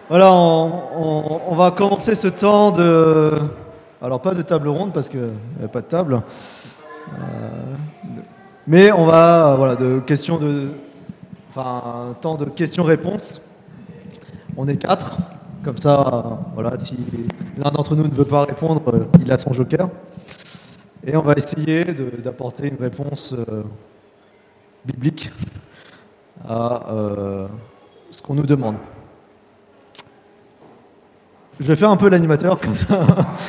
Voilà, on va commencer ce temps de... Alors pas de table ronde parce qu'il n'y a pas de table. Mais on va, voilà, de questions de... Enfin, un temps de questions-réponses. On est quatre. Comme ça, voilà, si l'un d'entre nous ne veut pas répondre, il a son joker. Et on va essayer d'apporter une réponse biblique à ce qu'on nous demande. Je vais faire un peu l'animateur comme ça.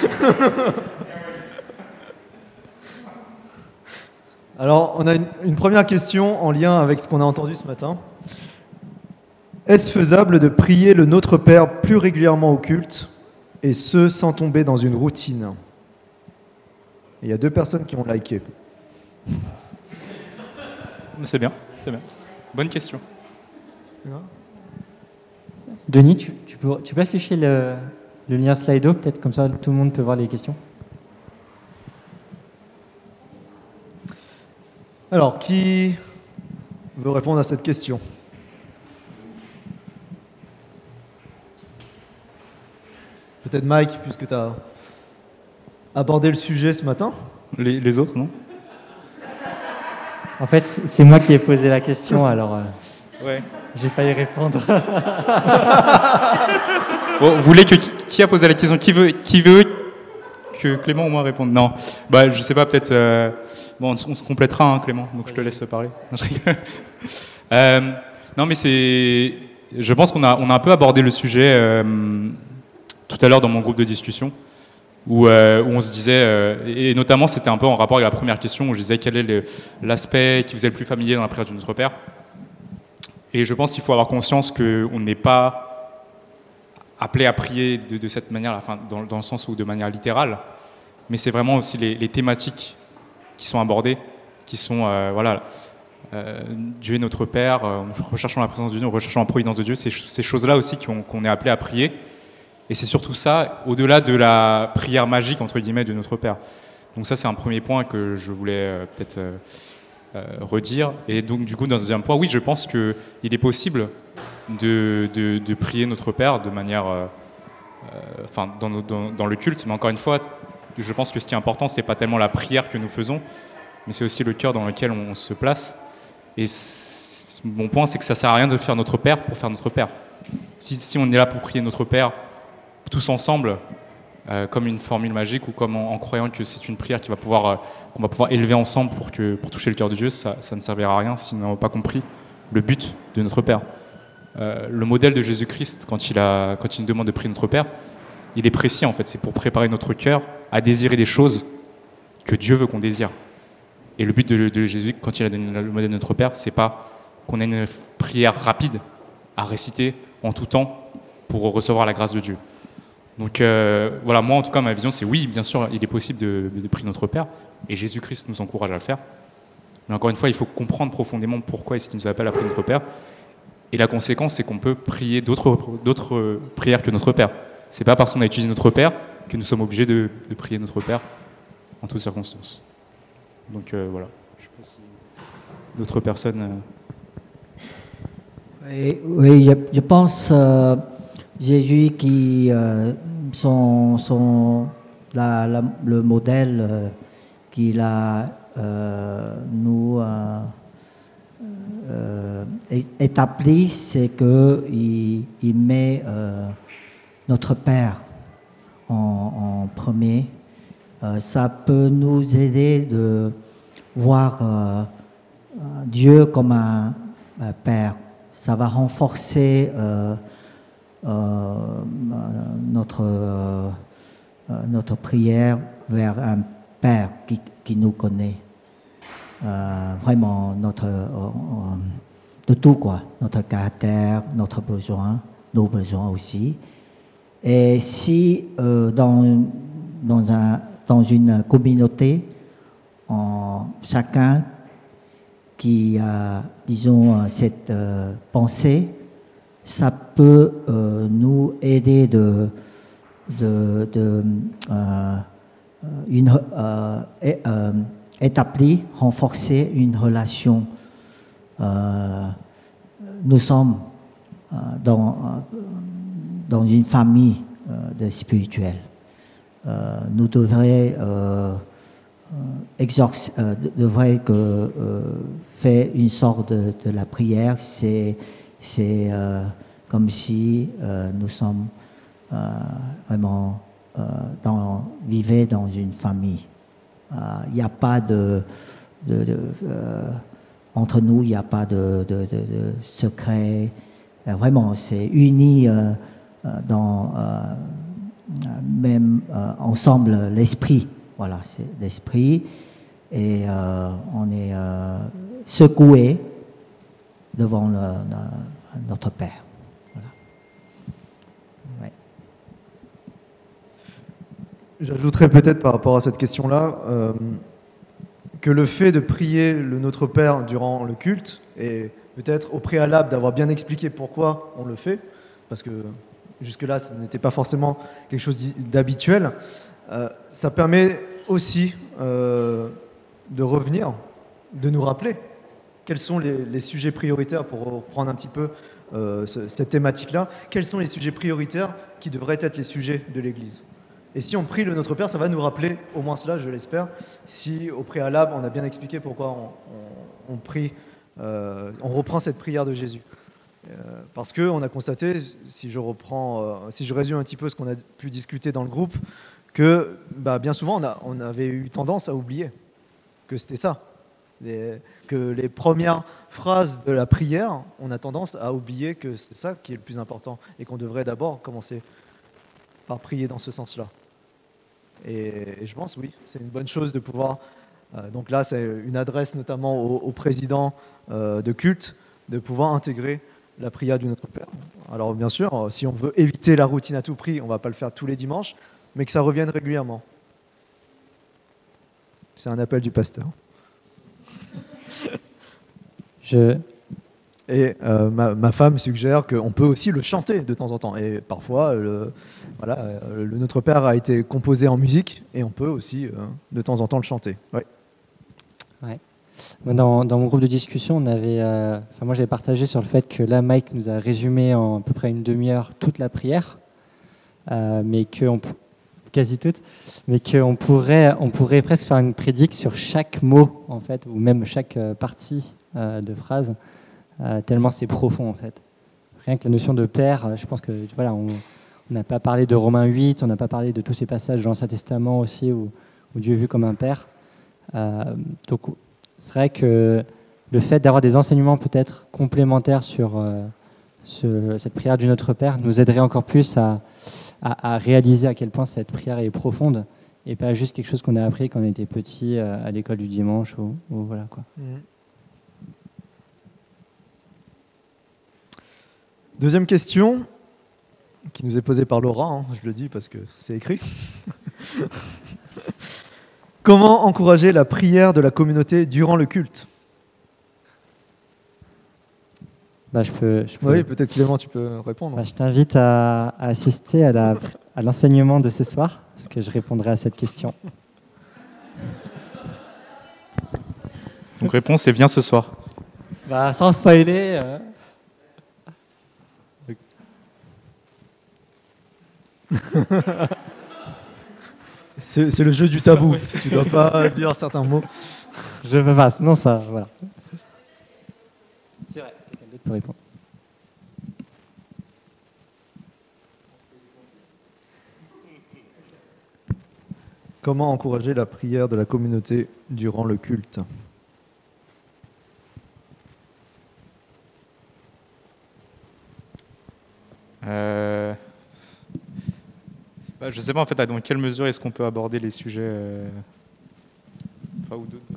Alors, on a une première question en lien avec ce qu'on a entendu ce matin. Est-ce faisable de prier le Notre Père plus régulièrement au culte, et ce, sans tomber dans une routine? Il y a 2 personnes qui ont liké. C'est bien, c'est bien. Bonne question. Denis, tu peux afficher le lien Slido, peut-être comme ça tout le monde peut voir les questions. Alors, qui veut répondre à cette question? Peut-être Mike, puisque tu as abordé le sujet ce matin. Les autres, non? En fait, c'est moi qui ai posé la question, alors Ouais. je vais pas y répondre. Bon, vous voulez que qui a posé la question? Qui veut que Clément ou moi réponde? Non. Bah, je sais pas, peut-être. Bon, on se complétera, hein, Clément. Donc je te laisse parler. Non, je rigole. Non, mais c'est. Je pense qu'on a un peu abordé le sujet tout à l'heure dans mon groupe de discussion, où on se disait, et notamment c'était un peu en rapport avec la première question où je disais quel est l'aspect qui vous est le plus familier dans la prière du Notre Père. Et je pense qu'il faut avoir conscience qu'on n'est pas appelé à prier de cette manière, enfin, dans le sens où de manière littérale, mais c'est vraiment aussi les thématiques qui sont abordées, qui sont, voilà, Dieu est notre Père, recherchons la présence de Dieu, recherchons la providence de Dieu, ces choses-là aussi qu'on est appelé à prier. Et c'est surtout ça, au-delà de la prière magique, entre guillemets, de notre Père. Donc ça, c'est un premier point que je voulais peut-être redire. Et donc, du coup, dans un deuxième point, oui, je pense qu'il est possible de prier notre Père de manière... enfin, dans le culte. Mais encore une fois, je pense que ce qui est important, c'est pas tellement la prière que nous faisons, mais c'est aussi le cœur dans lequel on se place. Et mon point, c'est que ça sert à rien de faire notre Père pour faire notre Père. Si on est là pour prier notre Père tous ensemble, comme une formule magique ou comme en croyant que c'est une prière qu'on va pouvoir élever ensemble pour toucher le cœur de Dieu, ça ne servira à rien si nous n'avons pas compris le but de notre Père. Le modèle de Jésus-Christ, quand il nous demande de prier notre Père, il est précis en fait, c'est pour préparer notre cœur à désirer des choses que Dieu veut qu'on désire. Et le but de Jésus, quand il a donné le modèle de notre Père, c'est pas qu'on ait une prière rapide à réciter en tout temps pour recevoir la grâce de Dieu. Donc voilà, moi en tout cas ma vision c'est oui, bien sûr il est possible de prier notre Père et Jésus-Christ nous encourage à le faire. Mais encore une fois il faut comprendre profondément pourquoi est-ce qu'il nous appelle à prier notre Père. Et la conséquence c'est qu'on peut prier d'autres prières que notre Père. C'est pas parce qu'on a étudié notre Père que nous sommes obligés de prier notre Père en toutes circonstances. Donc voilà, je sais pas si d'autres personnes... Oui, je pense Jésus qui le modèle qu'il a nous établi, c'est qu'il met notre Père en premier. Ça peut nous aider de voir Dieu comme un Père. Ça va renforcer notre prière vers un Père qui nous connaît. Vraiment de tout quoi, notre caractère, notre besoin, nos besoins aussi. Et si dans une communauté, chacun qui a, disons, cette pensée, ça peut nous aider établir, renforcer une relation. Nous sommes dans une famille de spirituelle. Nous devrions faire une sorte de la prière. C'est comme si nous sommes vraiment vivons dans une famille. Il n'y a pas entre nous, il n'y a pas de secret. Vraiment, c'est uni même ensemble l'esprit. Voilà, c'est l'esprit. Et on est secoué devant notre Père. Voilà. Ouais. J'ajouterais peut-être par rapport à cette question-là que le fait de prier le Notre Père durant le culte, et peut-être au préalable d'avoir bien expliqué pourquoi on le fait, parce que jusque-là, ce n'était pas forcément quelque chose d'habituel, ça permet aussi de revenir, de nous rappeler quels sont les sujets prioritaires, pour reprendre un petit peu cette thématique-là, quels sont les sujets prioritaires qui devraient être les sujets de l'Église. Et si on prie le Notre Père, ça va nous rappeler au moins cela, je l'espère, si au préalable on a bien expliqué pourquoi on prie, on reprend cette prière de Jésus. Parce qu'on a constaté, si je résume un petit peu ce qu'on a pu discuter dans le groupe, que bien souvent on avait eu tendance à oublier que c'était ça. Que les premières phrases de la prière, on a tendance à oublier que c'est ça qui est le plus important et qu'on devrait d'abord commencer par prier dans ce sens-là. Et je pense, oui, c'est une bonne chose de pouvoir... donc là, c'est une adresse notamment au président de culte, de pouvoir intégrer la prière du Notre Père. Alors bien sûr, si on veut éviter la routine à tout prix, on ne va pas le faire tous les dimanches, mais que ça revienne régulièrement. C'est un appel du pasteur. Et ma femme suggère qu'on peut aussi le chanter de temps en temps. Et parfois, le Notre Père a été composé en musique et on peut aussi de temps en temps le chanter. Ouais. Ouais. Dans mon groupe de discussion, moi j'avais partagé sur le fait que là, Mike nous a résumé en à peu près une demi-heure toute la prière, quasi toute, mais qu'on pourrait presque faire une prédique sur chaque mot, en fait, ou même chaque partie de phrase. Tellement c'est profond en fait. Rien que la notion de père, je pense que voilà, on n'a pas parlé de Romains 8, on n'a pas parlé de tous ces passages dans l'Ancien Testament aussi où Dieu est vu comme un père. Donc c'est vrai que le fait d'avoir des enseignements peut-être complémentaires sur cette prière du Notre Père nous aiderait encore plus à réaliser à quel point cette prière est profonde et pas juste quelque chose qu'on a appris quand on était petit à l'école du dimanche ou voilà quoi. Deuxième question, qui nous est posée par Laura, je le dis parce que c'est écrit. Comment encourager la prière de la communauté durant le culte ? Je peux... Oui, peut-être Clément, tu peux répondre. Je t'invite à assister à l'enseignement de ce soir, parce que je répondrai à cette question. Donc réponse, c'est viens ce soir. Sans spoiler... C'est le jeu du tabou. Tu ne dois pas dire certains mots. Je ne peux pas, sinon ça... Voilà. C'est vrai, quelqu'un d'autre peut répondre. Comment encourager la prière de la communauté durant le culte ? Je ne sais pas en fait dans quelle mesure est-ce qu'on peut aborder les sujets ou d'autres.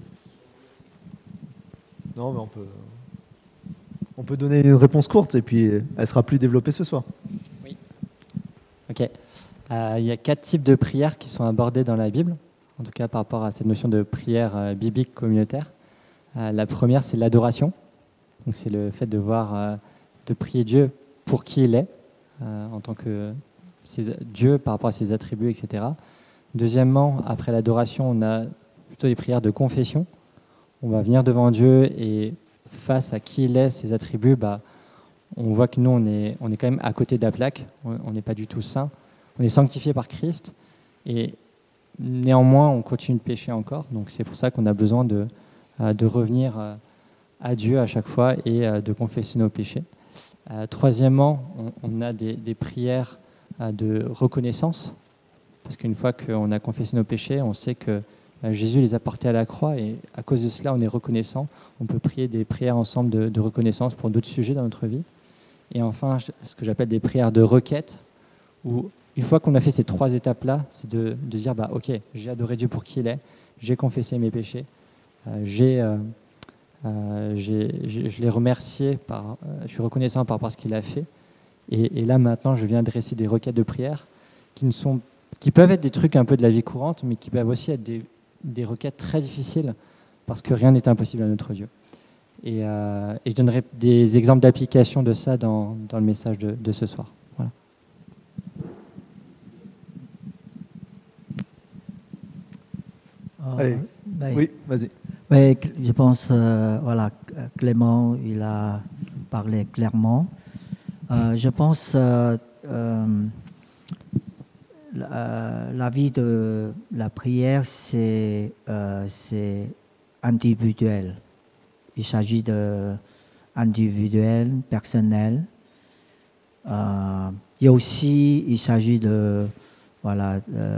Non, mais on peut donner une réponse courte et puis elle sera plus développée ce soir. Oui. Ok. Il y a 4 types de prières qui sont abordées dans la Bible, en tout cas par rapport à cette notion de prière biblique communautaire. La première, c'est l'adoration. Donc c'est le fait de prier Dieu pour qui il est, en tant que Dieu par rapport à ses attributs, etc. Deuxièmement, après l'adoration, on a plutôt des prières de confession. On va venir devant Dieu et face à qui il est, ses attributs, on voit que nous, on est quand même à côté de la plaque. On n'est pas du tout saint. On est sanctifié par Christ. Et néanmoins, on continue de pécher encore. Donc c'est pour ça qu'on a besoin de revenir à Dieu à chaque fois et de confesser nos péchés. Troisièmement, on a des prières de reconnaissance. Parce qu'une fois qu'on a confessé nos péchés, on sait que Jésus les a portés à la croix et à cause de cela, on est reconnaissant. On peut prier des prières ensemble de reconnaissance pour d'autres sujets dans notre vie. Et enfin, ce que j'appelle des prières de requête, où une fois qu'on a fait ces 3 étapes-là, c'est de dire ok, j'ai adoré Dieu pour qui il est, j'ai confessé mes péchés, je l'ai remercié, je suis reconnaissant par rapport à ce qu'il a fait. Et là, maintenant, je viens adresser des requêtes de prière qui peuvent être des trucs un peu de la vie courante, mais qui peuvent aussi être des requêtes très difficiles, parce que rien n'est impossible à notre Dieu. Et je donnerai des exemples d'application de ça dans le message de ce soir. Voilà. Allez, oui, vas-y. Oui, je pense, voilà, Clément, il a parlé clairement. Je pense la vie de la prière, c'est individuel. Il s'agit d'individuel, personnel. Et aussi, il s'agit de, voilà,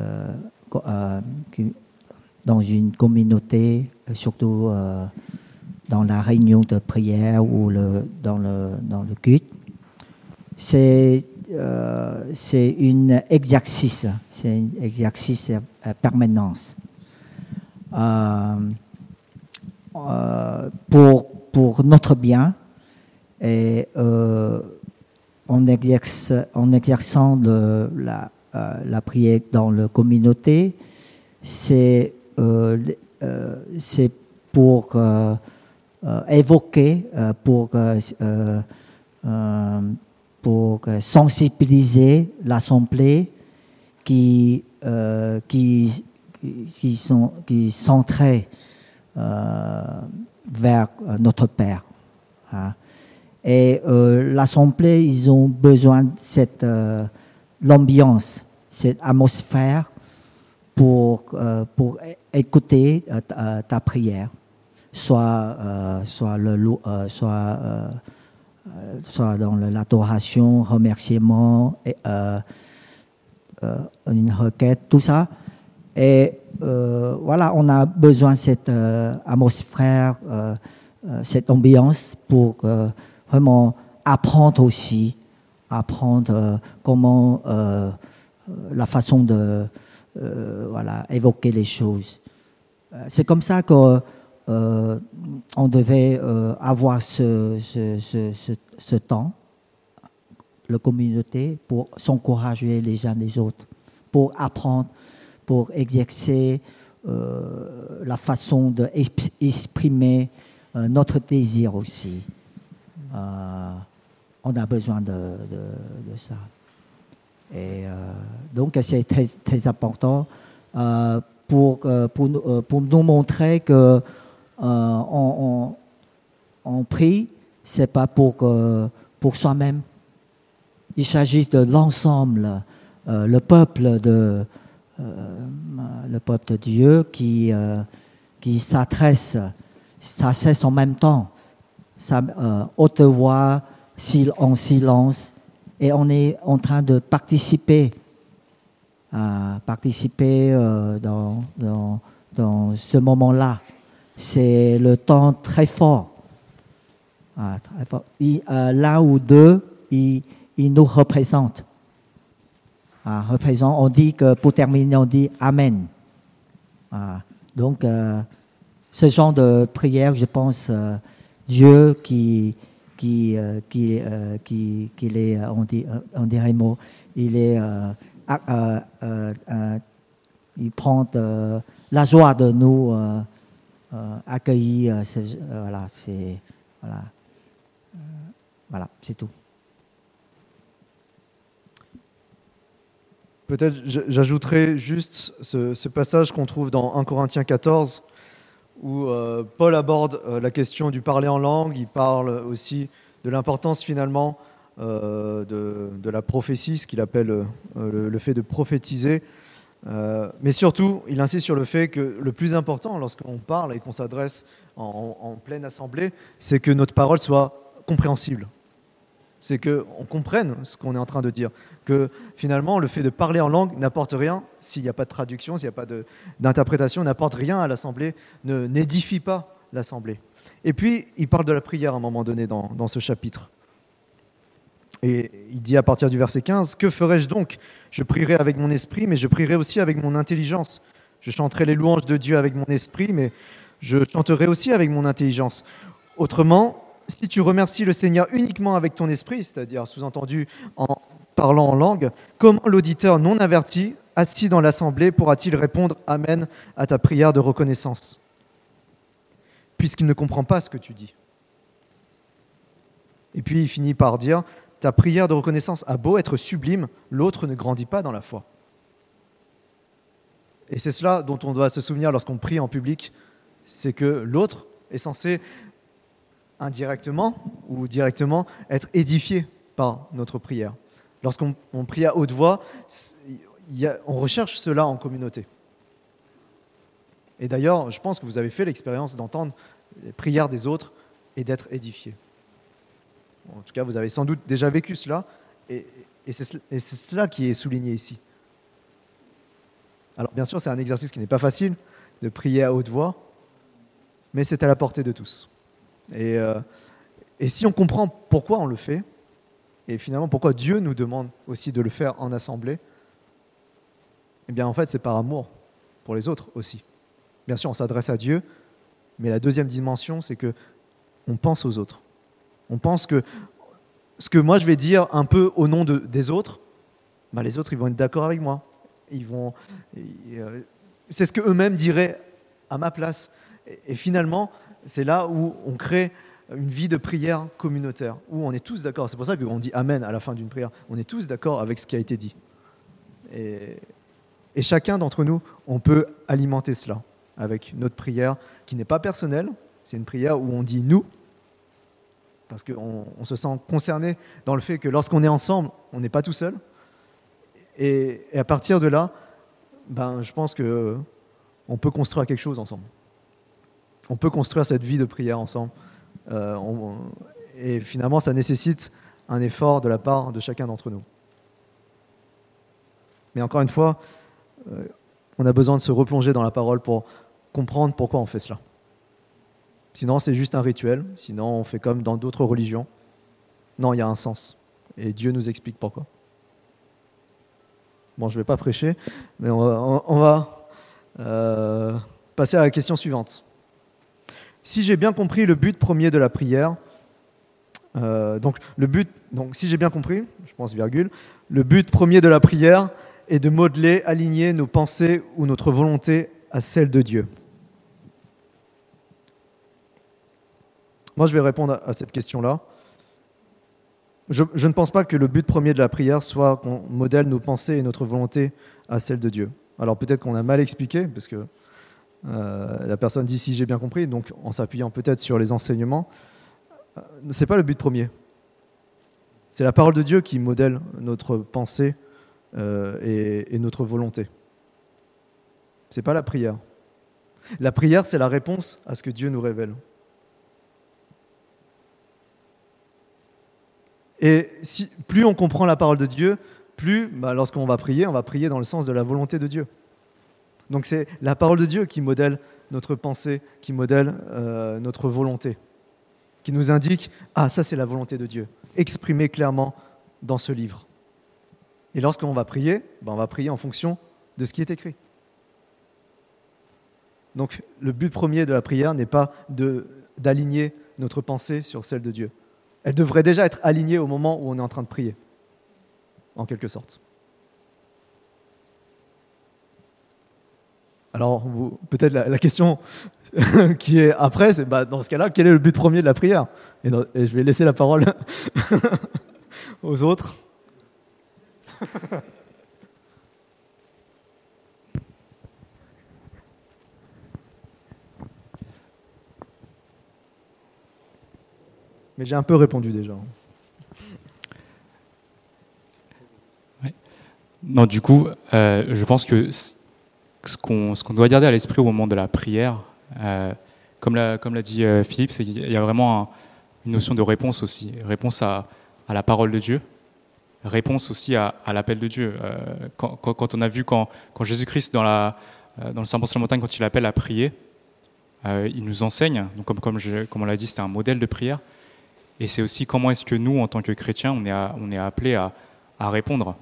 dans une communauté, surtout dans la réunion de prière ou dans le culte. C'est un exercice permanence. Pour notre bien, et en exerçant la prière dans la communauté, c'est pour évoquer, pour sensibiliser l'assemblée qui centrée vers notre Père. Et l'assemblée, ils ont besoin de l'ambiance, cette atmosphère pour écouter ta prière, soit dans l'adoration, remerciement, une requête, tout ça. Et voilà, on a besoin de cette atmosphère, cette ambiance pour vraiment apprendre comment la façon de évoquer les choses. C'est comme ça qu'on devait avoir ce temps, la communauté, pour s'encourager les uns les autres, pour apprendre, pour exercer la façon d'exprimer notre désir aussi. On a besoin de ça. Et donc c'est très, très important pour nous montrer que on prie, c'est pas pour soi-même. Il s'agit de l'ensemble, le peuple de Dieu qui s'adresse en même temps, haute voix, en silence, et on est en train de participer dans ce moment-là. C'est le temps très fort. Très fort. L'un ou deux, il nous représente. On dit que pour terminer, on dit Amen. Donc, ce genre de prière, je pense, Dieu qui est, on dirait mot, il prend la joie de nous accueillir. Voilà, c'est tout. Peut-être j'ajouterai juste ce passage qu'on trouve dans 1 Corinthiens 14, où Paul aborde la question du parler en langue. Il parle aussi de l'importance finalement de la prophétie, ce qu'il appelle le fait de prophétiser. Mais surtout, il insiste sur le fait que le plus important lorsqu'on parle et qu'on s'adresse en pleine assemblée, c'est que notre parole soit compréhensible. C'est qu'on comprenne ce qu'on est en train de dire. Que finalement, le fait de parler en langue n'apporte rien s'il n'y a pas de traduction, s'il n'y a pas d'interprétation, n'apporte rien à l'assemblée, n'édifie pas l'assemblée. Et puis, il parle de la prière à un moment donné dans ce chapitre. Et il dit à partir du verset 15, « Que ferai-je donc? Je prierai avec mon esprit, mais je prierai aussi avec mon intelligence. Je chanterai les louanges de Dieu avec mon esprit, mais je chanterai aussi avec mon intelligence. Autrement, si tu remercies le Seigneur uniquement avec ton esprit, c'est-à-dire sous-entendu en parlant en langue, comment l'auditeur non averti, assis dans l'assemblée, pourra-t-il répondre « Amen » à ta prière de reconnaissance, puisqu'il ne comprend pas ce que tu dis. » Et puis il finit par dire, ta prière de reconnaissance a beau être sublime, l'autre ne grandit pas dans la foi. Et c'est cela dont on doit se souvenir lorsqu'on prie en public, c'est que l'autre est censé indirectement ou directement être édifié par notre prière. Lorsqu'on prie à haute voix, on recherche cela en communauté. Et d'ailleurs, je pense que vous avez fait l'expérience d'entendre les prières des autres et d'être édifié. En tout cas, vous avez sans doute déjà vécu cela, et c'est cela qui est souligné ici. Alors bien sûr, c'est un exercice qui n'est pas facile, de prier à haute voix, mais c'est à la portée de tous. Et si on comprend pourquoi on le fait, et finalement pourquoi Dieu nous demande aussi de le faire en assemblée, eh bien en fait c'est par amour pour les autres aussi. Bien sûr, on s'adresse à Dieu, mais la deuxième dimension, c'est que on pense aux autres. On pense que ce que moi je vais dire un peu au nom des autres, ben les autres ils vont être d'accord avec moi. C'est ce qu'eux-mêmes diraient à ma place. Et finalement, c'est là où on crée une vie de prière communautaire, où on est tous d'accord. C'est pour ça qu'on dit Amen à la fin d'une prière. On est tous d'accord avec ce qui a été dit. Et chacun d'entre nous, on peut alimenter cela avec notre prière qui n'est pas personnelle. C'est une prière où on dit nous, parce qu'on se sent concerné dans le fait que lorsqu'on est ensemble, on n'est pas tout seul. Et à partir de là, ben, je pense qu'on peut construire quelque chose ensemble. On peut construire cette vie de prière ensemble. Et finalement, ça nécessite un effort de la part de chacun d'entre nous. Mais encore une fois, on a besoin de se replonger dans la parole pour comprendre pourquoi on fait cela. Sinon, c'est juste un rituel. Sinon, on fait comme dans d'autres religions. Non, il y a un sens. Et Dieu nous explique pourquoi. Bon, je ne vais pas prêcher, mais on va passer à la question suivante. Si j'ai bien compris le but premier de la prière, donc si j'ai bien compris, je pense virgule, le but premier de la prière est de modeler, aligner nos pensées ou notre volonté à celle de Dieu. Moi, je vais répondre à cette question-là. Je ne pense pas que le but premier de la prière soit qu'on modèle nos pensées et notre volonté à celle de Dieu. Alors peut-être qu'on a mal expliqué, parce que la personne dit si j'ai bien compris, donc en s'appuyant peut-être sur les enseignements. Ce n'est pas le but premier. C'est la parole de Dieu qui modèle notre pensée et notre volonté. Ce n'est pas la prière. La prière, c'est la réponse à ce que Dieu nous révèle. Et plus on comprend la parole de Dieu, plus lorsqu'on va prier dans le sens de la volonté de Dieu. Donc c'est la parole de Dieu qui modèle notre pensée, qui modèle notre volonté, qui nous indique « Ah, ça c'est la volonté de Dieu », exprimée clairement dans ce livre. Et lorsqu'on va prier, on va prier en fonction de ce qui est écrit. Donc le but premier de la prière n'est pas d'aligner notre pensée sur celle de Dieu. Elle devrait déjà être alignée au moment où on est en train de prier, en quelque sorte. Alors, peut-être la question qui est après, c'est dans ce cas-là, quel est le but premier de la prière ? Et je vais laisser la parole aux autres. Mais j'ai un peu répondu déjà. Non, du coup, je pense que ce qu'on doit garder à l'esprit au moment de la prière, comme l'a dit Philippe, c'est qu'il y a vraiment une notion de réponse aussi, réponse à la parole de Dieu, réponse aussi à l'appel de Dieu. Quand on a vu quand Jésus-Christ dans le Sermon sur la montagne, quand il appelle à prier, il nous enseigne, donc comme on l'a dit, c'est un modèle de prière, et c'est aussi comment est-ce que nous, en tant que chrétiens, on est appelés à répondre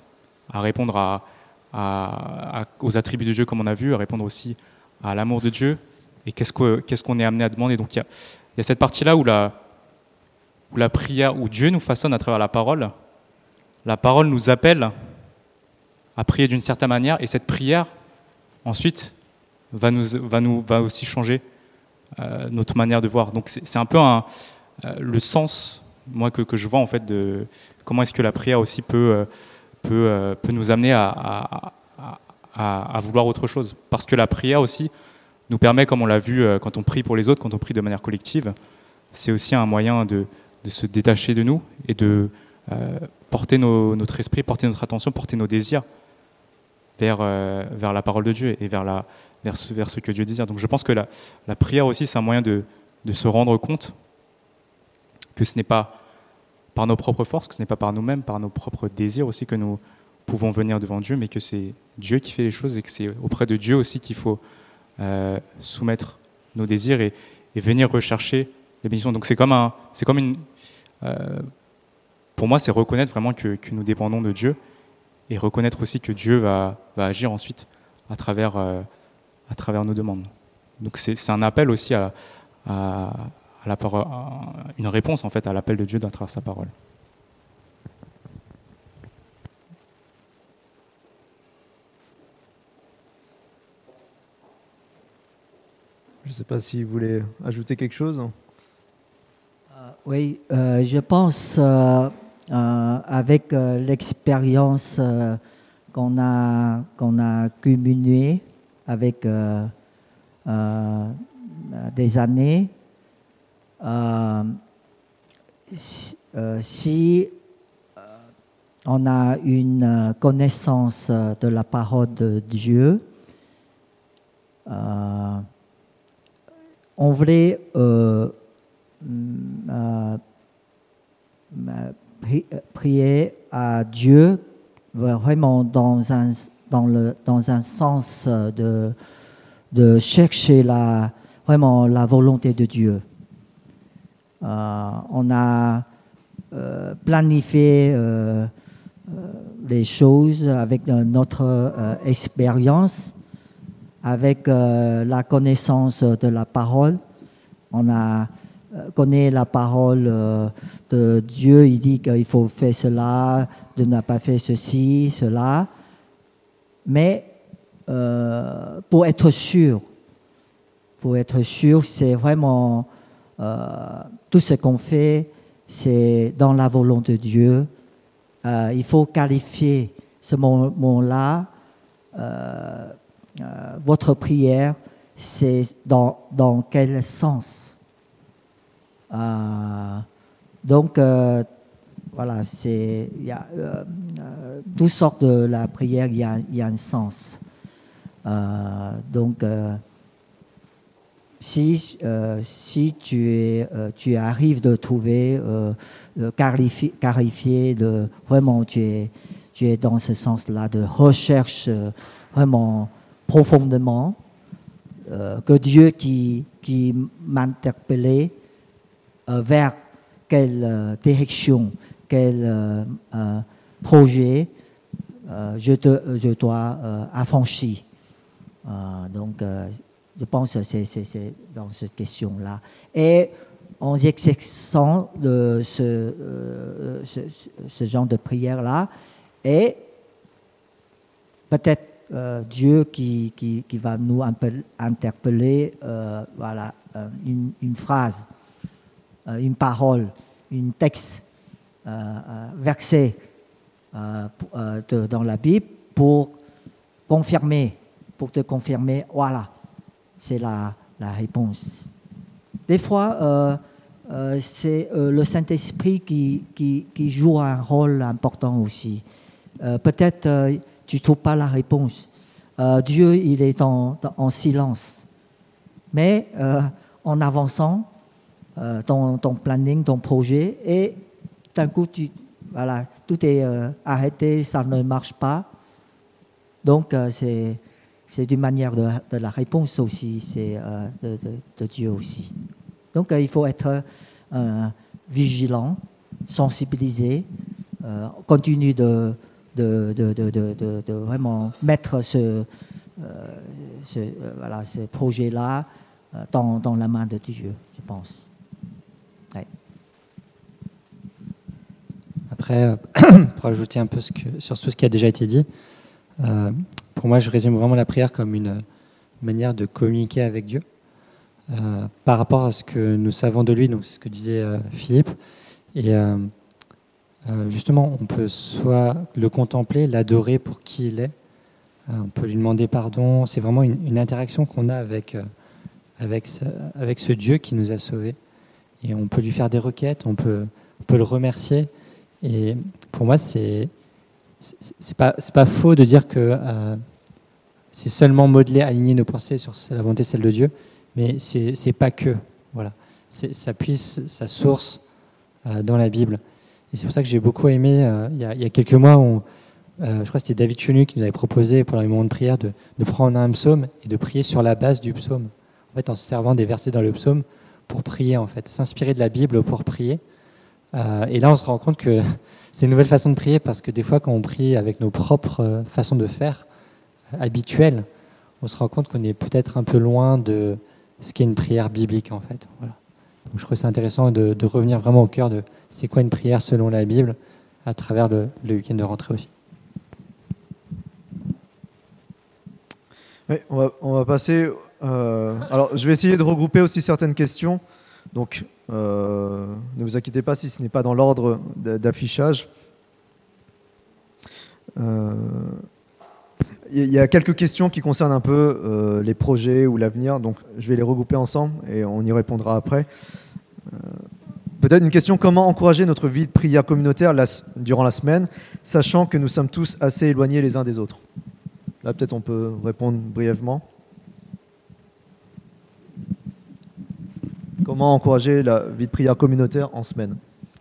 aux attributs de Dieu comme on a vu, à répondre aussi à l'amour de Dieu, et qu'est-ce qu'on est amené à demander. Donc il y a cette partie-là où la prière, où Dieu nous façonne à travers la parole nous appelle à prier d'une certaine manière, et cette prière, ensuite, va aussi changer notre manière de voir. Donc c'est un peu le sens, moi, que je vois en fait de comment est-ce que la prière aussi peut nous amener à vouloir autre chose. Parce que la prière aussi nous permet, comme on l'a vu quand on prie pour les autres, quand on prie de manière collective, c'est aussi un moyen de se détacher de nous et de porter notre esprit, porter notre attention, porter nos désirs vers la parole de Dieu et vers ce que Dieu désire. Donc je pense que la prière aussi, c'est un moyen de se rendre compte que ce n'est pas par nos propres forces, que ce n'est pas par nous-mêmes, par nos propres désirs aussi que nous pouvons venir devant Dieu, mais que c'est Dieu qui fait les choses et que c'est auprès de Dieu aussi qu'il faut soumettre nos désirs et venir rechercher les bénédictions. Donc c'est comme une... pour moi, c'est reconnaître vraiment que nous dépendons de Dieu et reconnaître aussi que Dieu va agir ensuite à travers nos demandes. Donc c'est un appel aussi à la parole, une réponse en fait à l'appel de Dieu à travers sa parole. Je ne sais pas si vous voulez ajouter quelque chose. Oui, je pense avec l'expérience qu'on a cumulée avec des années, si on a une connaissance de la parole de Dieu, on voulait prier à Dieu vraiment dans un sens de chercher vraiment la volonté de Dieu. On a planifié les choses avec notre expérience, avec la connaissance de la parole. On a connaît la parole de Dieu. Il dit qu'il faut faire cela, de ne pas faire ceci, cela. Mais pour être sûr, c'est vraiment tout ce qu'on fait, c'est dans la volonté de Dieu. Il faut qualifier ce moment-là. Votre prière, c'est dans quel sens? Donc, voilà, il y a toutes sortes de la prière, il y a un sens. Donc, si tu arrives de trouver, clarifier, vraiment tu es dans ce sens-là de recherche vraiment profondément, que Dieu qui m'interpellait vers quelle direction, quel projet je dois affranchir. Donc, je pense que c'est dans cette question-là. Et en exerçant ce genre de prière-là, et peut-être Dieu qui va nous interpeller, voilà, une phrase, une parole, un texte, verset dans la Bible pour te confirmer, voilà, c'est la réponse. Des fois, c'est le Saint-Esprit qui joue un rôle important aussi. Peut-être tu ne trouves pas la réponse. Dieu, il est en silence. Mais en avançant, ton planning, ton projet, et d'un coup, voilà, tout est arrêté, ça ne marche pas. Donc, c'est d'une manière de la réponse aussi, c'est de Dieu aussi. Donc, il faut être vigilant, sensibilisé, continue de vraiment mettre ce projet-là dans la main de Dieu, je pense. Ouais. Après, pour ajouter un peu sur tout ce qui a déjà été dit, pour moi, je résume vraiment la prière comme une manière de communiquer avec Dieu par rapport à ce que nous savons de lui. Donc, c'est ce que disait Philippe. Et justement, on peut soit le contempler, l'adorer pour qui il est. On peut lui demander pardon. C'est vraiment une interaction qu'on a avec ce Dieu qui nous a sauvés. Et on peut lui faire des requêtes, on peut le remercier. Et pour moi, c'est pas faux de dire que c'est seulement modeler, aligner nos pensées sur la volonté, celle de Dieu, mais c'est pas que. Voilà. Ça puise sa source dans la Bible. Et c'est pour ça que j'ai beaucoup aimé, il y a quelques mois, je crois que c'était David Chenu qui nous avait proposé pendant les moments de prière de prendre un psaume et de prier sur la base du psaume. En fait, en se servant des versets dans le psaume pour prier, en fait, s'inspirer de la Bible pour prier. Et là, on se rend compte que c'est une nouvelle façon de prier parce que des fois, quand on prie avec nos propres façons de faire habituelles, on se rend compte qu'on est peut-être un peu loin de ce qu'est une prière biblique, en fait. Voilà. Donc, je trouve ça intéressant de revenir vraiment au cœur de c'est quoi une prière selon la Bible à travers le week-end de rentrée aussi. Oui, on va passer. Alors, je vais essayer de regrouper aussi certaines questions. Donc, ne vous inquiétez pas si ce n'est pas dans l'ordre d'affichage. Il y a quelques questions qui concernent un peu les projets ou l'avenir. Donc, je vais les regrouper ensemble et on y répondra après. Peut-être une question: comment encourager notre vie de prière communautaire durant la semaine, sachant que nous sommes tous assez éloignés les uns des autres? Là, peut-être on peut répondre brièvement. Comment encourager la vie de prière communautaire en semaine?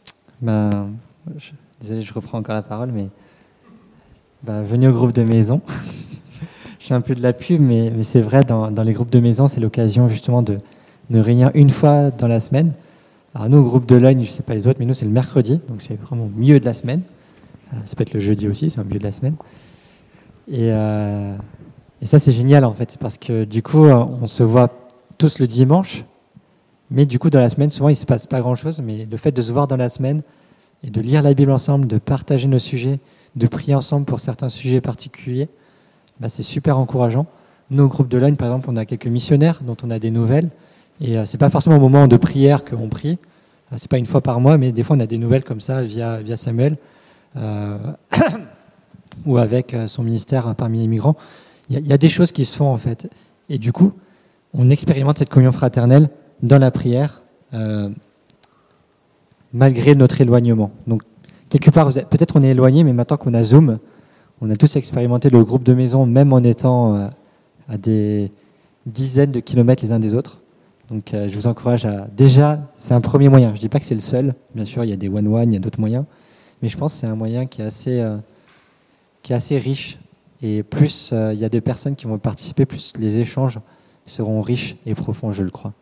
Désolé, je reprends encore la parole, mais venez au groupe de maison. Je fais un peu de la pub, mais c'est vrai, dans les groupes de maison, c'est l'occasion justement de réunir une fois dans la semaine. Alors nous, au groupe de Logne, je ne sais pas les autres, mais nous, c'est le mercredi, donc c'est vraiment au milieu de la semaine. Ça peut être le jeudi aussi, c'est au milieu de la semaine. Et ça, c'est génial, en fait, parce que du coup, on se voit tous le dimanche, mais du coup, dans la semaine, souvent, il ne se passe pas grand-chose, mais le fait de se voir dans la semaine et de lire la Bible ensemble, de partager nos sujets, de prier ensemble pour certains sujets particuliers, c'est super encourageant. Nous, au groupe de Logne, par exemple, on a quelques missionnaires dont on a des nouvelles, et c'est pas forcément au moment de prière qu'on prie, c'est pas une fois par mois, mais des fois, on a des nouvelles comme ça via Samuel, ou avec son ministère parmi les migrants. Il y a des choses qui se font, en fait. Et du coup, on expérimente cette communion fraternelle dans la prière, malgré notre éloignement. Donc, quelque part, peut-être on est éloigné, mais maintenant qu'on a Zoom, on a tous expérimenté le groupe de maison, même en étant à des dizaines de kilomètres les uns des autres. Donc, je vous encourage déjà, c'est un premier moyen. Je ne dis pas que c'est le seul. Bien sûr, il y a des one-one, il y a d'autres moyens. Mais je pense que c'est un moyen qui est assez riche. Et plus il y a des personnes qui vont participer, plus les échanges seront riches et profonds, je le crois.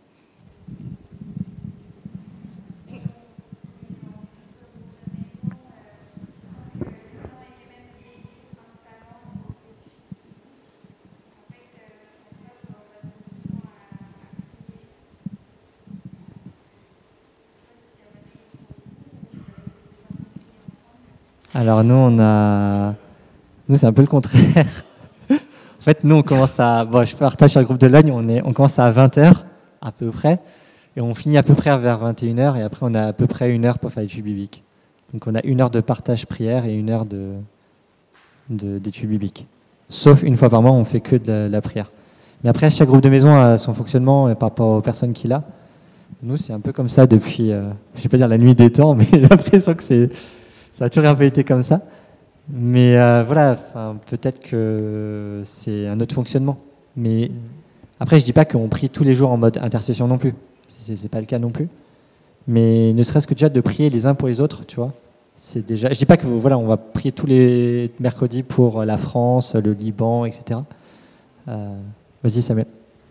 Alors nous c'est un peu le contraire. En fait, nous on commence je partage sur le groupe de Logne, on commence à 20h à peu près, et on finit à peu près vers 21h, et après on a à peu près 1 heure pour faire l'étude biblique. Donc on a 1 heure de partage prière et 1 heure d'étude biblique. Sauf une fois par mois, on fait que de la prière. Mais après, chaque groupe de maison a son fonctionnement par rapport aux personnes qu'il a. Nous, c'est un peu comme ça depuis, je vais pas dire la nuit des temps, mais j'ai l'impression que ça a toujours un peu été comme ça. Mais voilà, peut-être que c'est un autre fonctionnement. Mais après, je dis pas qu'on prie tous les jours en mode intercession non plus. C'est pas le cas non plus. Mais ne serait-ce que déjà de prier les uns pour les autres, tu vois. C'est déjà. Je dis pas que voilà, on va prier tous les mercredis pour la France, le Liban, etc. Vas-y, Samuel.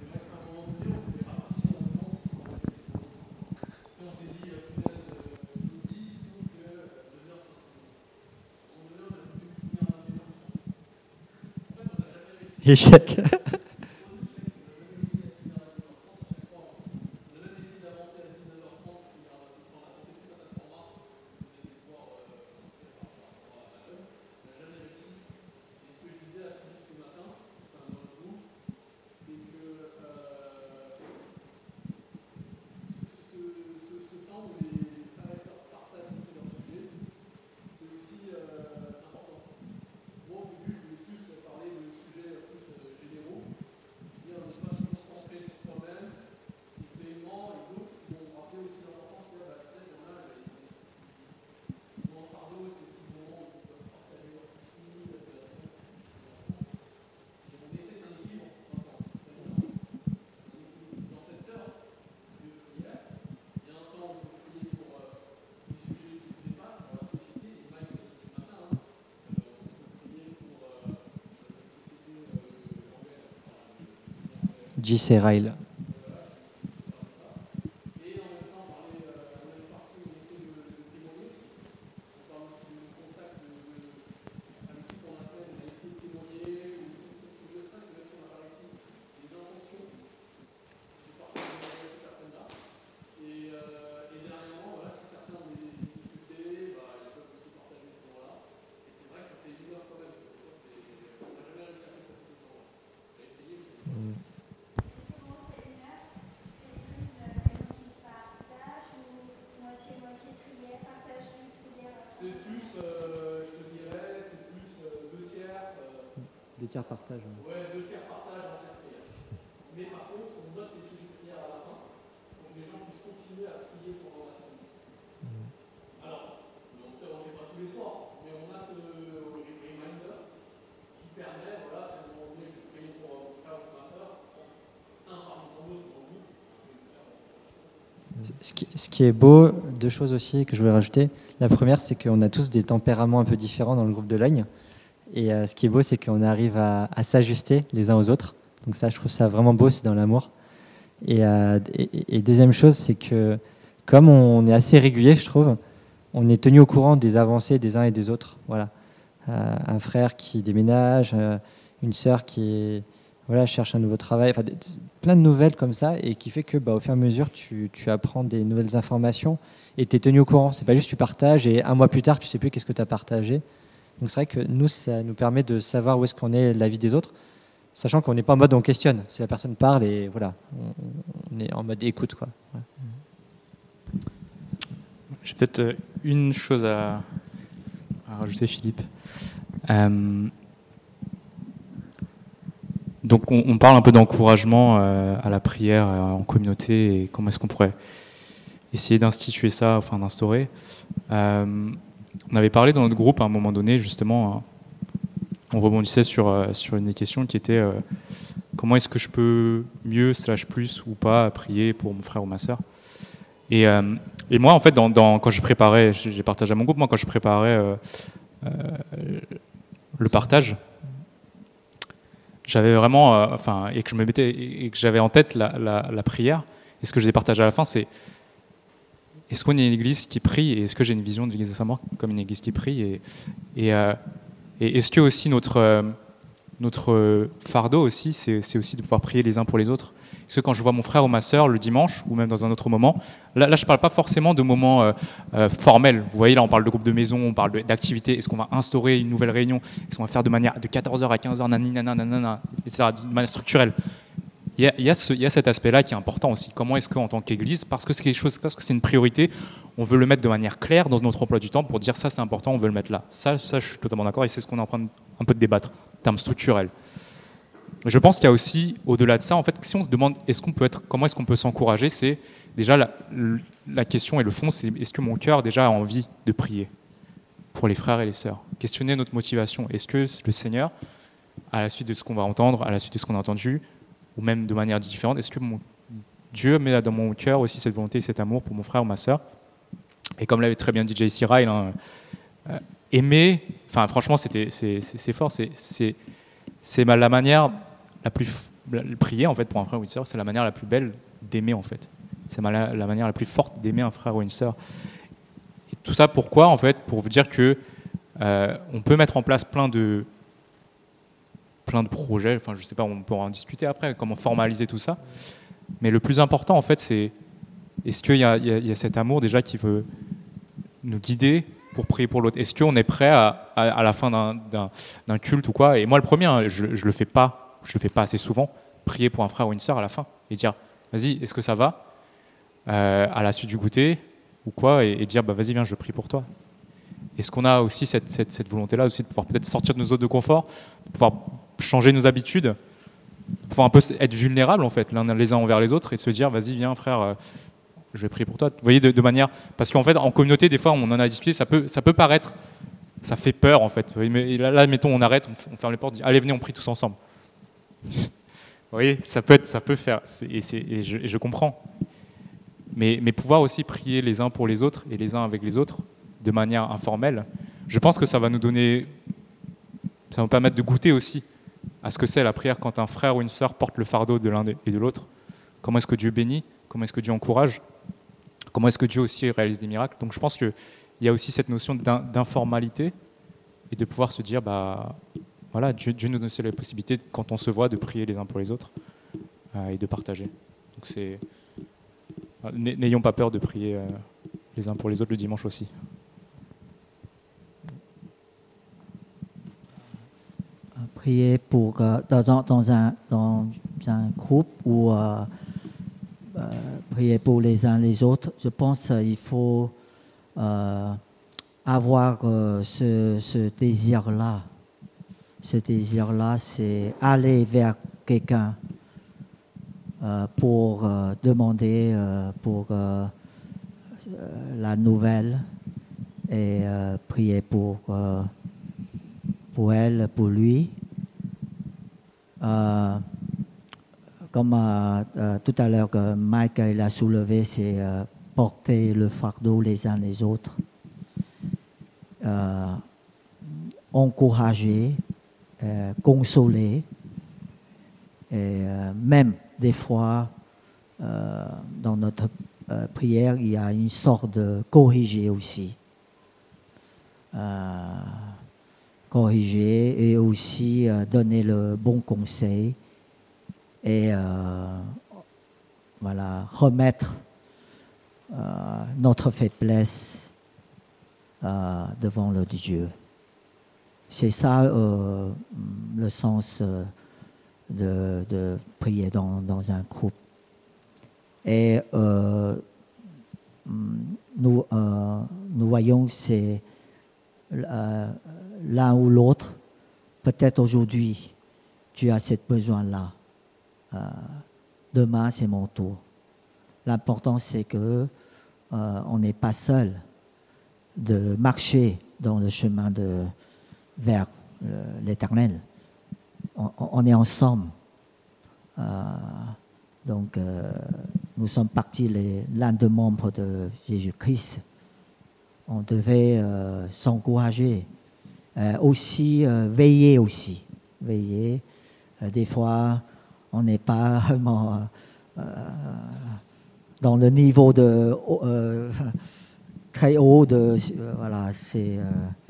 Échec. J.C. Ryle. Deux tiers partage. Ouais, deux tiers partage, un tiers prière. Mais par contre, on note les sujets de prière à la fin, pour que les gens puissent continuer à prier pendant la service. Alors, donc, on ne fait pas tous les soirs, mais on a ce reminder qui permet, voilà, si à un moment donné, je vais prier pour mon frère ou ma soeur, un parmi tant d'autres dans le groupe. Ce qui est beau, deux choses aussi que je voulais rajouter. La première, c'est qu'on a tous des tempéraments un peu différents dans le groupe de Logne. Et ce qui est beau, c'est qu'on arrive à s'ajuster les uns aux autres. Donc ça, je trouve ça vraiment beau, c'est dans l'amour. Et deuxième chose, c'est que comme on est assez régulier, je trouve, on est tenu au courant des avancées des uns et des autres. Voilà. Un frère qui déménage, une sœur qui cherche un nouveau travail, plein de nouvelles comme ça, et qui fait que au fur et à mesure, tu apprends des nouvelles informations et tu es tenu au courant. C'est pas juste tu partages et un mois plus tard, tu sais plus qu'est-ce que tu as partagé. Donc c'est vrai que nous, ça nous permet de savoir où est-ce qu'on est la vie des autres, sachant qu'on n'est pas en mode on questionne. Si la personne parle, et voilà, on est en mode écoute, quoi. Ouais. J'ai peut-être une chose à rajouter, Philippe. Donc on parle un peu d'encouragement à la prière en communauté, et comment est-ce qu'on pourrait essayer d'instituer ça, enfin d'instaurer. On avait parlé dans notre groupe à un moment donné, justement, on rebondissait sur une des questions qui était comment est-ce que je peux mieux, plus ou pas, prier pour mon frère ou ma sœur. Et moi, en fait, quand je préparais, j'ai partagé à mon groupe, moi, quand je préparais le partage, j'avais vraiment, et que je me mettais, et que j'avais en tête la prière, et ce que je les partage à la fin, c'est est-ce qu'on est une église qui prie, et est-ce que j'ai une vision de l'église de Saint-Maur comme une église qui prie, et est-ce que aussi notre fardeau aussi, c'est aussi de pouvoir prier les uns pour les autres. Parce que quand je vois mon frère ou ma sœur le dimanche, ou même dans un autre moment, là je ne parle pas forcément de moments formels. Vous voyez, là on parle de groupe de maison, on parle d'activité. Est-ce qu'on va instaurer une nouvelle réunion? Est-ce qu'on va faire de manière de 14h à 15h, nanana, etc., de manière structurelle? Il y a cet aspect-là qui est important aussi. Comment est-ce qu'en tant qu'Église, parce que c'est quelque chose, parce que c'est une priorité, on veut le mettre de manière claire dans notre emploi du temps pour dire ça c'est important, on veut le mettre là. Ça je suis totalement d'accord, et c'est ce qu'on est en train un peu de débattre en termes structurels. je pense qu'il y a aussi, au-delà de ça, en fait, si on se demande comment est-ce qu'on peut s'encourager, c'est déjà la question et le fond, c'est est-ce que mon cœur déjà a envie de prier pour les frères et les sœurs? Questionner notre motivation. Est-ce que le Seigneur, à la suite de ce qu'on va entendre, à la suite de ce qu'on a entendu, ou même de manière différente, est-ce que Dieu met dans mon cœur aussi cette volonté, cet amour pour mon frère ou ma sœur? Et comme l'avait très bien dit J.C. Ryle, hein, aimer, enfin franchement c'est fort, c'est la manière la plus prier en fait pour un frère ou une sœur, c'est la manière la plus belle d'aimer en fait. C'est la manière la plus forte d'aimer un frère ou une sœur. Et tout ça pourquoi en fait? Pour vous dire que on peut mettre en place plein de projets, enfin je sais pas, on peut en discuter après, comment formaliser tout ça. Mais le plus important en fait c'est est-ce qu'il y a cet amour déjà qui veut nous guider pour prier pour l'autre? Est-ce qu'on est prêt à la fin d'un culte ou quoi? Et moi le premier, hein, je le fais pas assez souvent, prier pour un frère ou une sœur à la fin et dire vas-y, est-ce que ça va à la suite du goûter ou quoi, et dire bah vas-y viens, je prie pour toi. Est-ce qu'on a aussi cette volonté-là aussi de pouvoir peut-être sortir de nos zones de confort, de pouvoir changer nos habitudes, de pouvoir un peu être vulnérable en fait les uns envers les autres et se dire vas-y viens frère, je vais prier pour toi. Vous voyez, de manière, parce qu'en fait en communauté des fois on en a discuté, ça peut paraître, ça fait peur en fait. Mais là mettons on arrête, on ferme les portes, on dit allez venez on prie tous ensemble. Vous voyez, ça peut faire, et je comprends. Mais pouvoir aussi prier les uns pour les autres et les uns avec les autres de manière informelle, je pense que ça va nous donner, ça va nous permettre de goûter aussi à ce que c'est la prière quand un frère ou une sœur porte le fardeau de l'un et de l'autre. Comment est-ce que Dieu bénit? Comment est-ce que Dieu encourage? Comment est-ce que Dieu aussi réalise des miracles? Donc je pense qu'il y a aussi cette notion d'informalité et de pouvoir se dire, bah voilà, Dieu nous donne la possibilité, quand on se voit, de prier les uns pour les autres et de partager. Donc n'ayons pas peur de prier les uns pour les autres le dimanche aussi. Prier pour dans un groupe ou prier pour les uns les autres. Je pense qu'il faut avoir ce désir-là. Ce désir-là, c'est aller vers quelqu'un pour demander pour la nouvelle et prier pour elle, pour lui. Comme tout à l'heure Mike il a soulevé, c'est porter le fardeau les uns les autres, encourager, consoler, et même des fois dans notre prière il y a une sorte de corriger aussi, corriger et aussi donner le bon conseil et voilà, remettre notre faiblesse devant le Dieu. C'est ça le sens de prier dans un groupe. Et nous voyons c'est l'un ou l'autre. Peut-être aujourd'hui tu as ce besoin-là. Demain c'est mon tour. L'important c'est que on n'est pas seul de marcher dans le chemin vers l'Éternel. On est ensemble. Donc nous sommes partis l'un des membres de Jésus-Christ. On devait s'encourager, aussi veiller aussi. Veiller. Des fois, on n'est pas vraiment dans le niveau de très haut voilà, c'est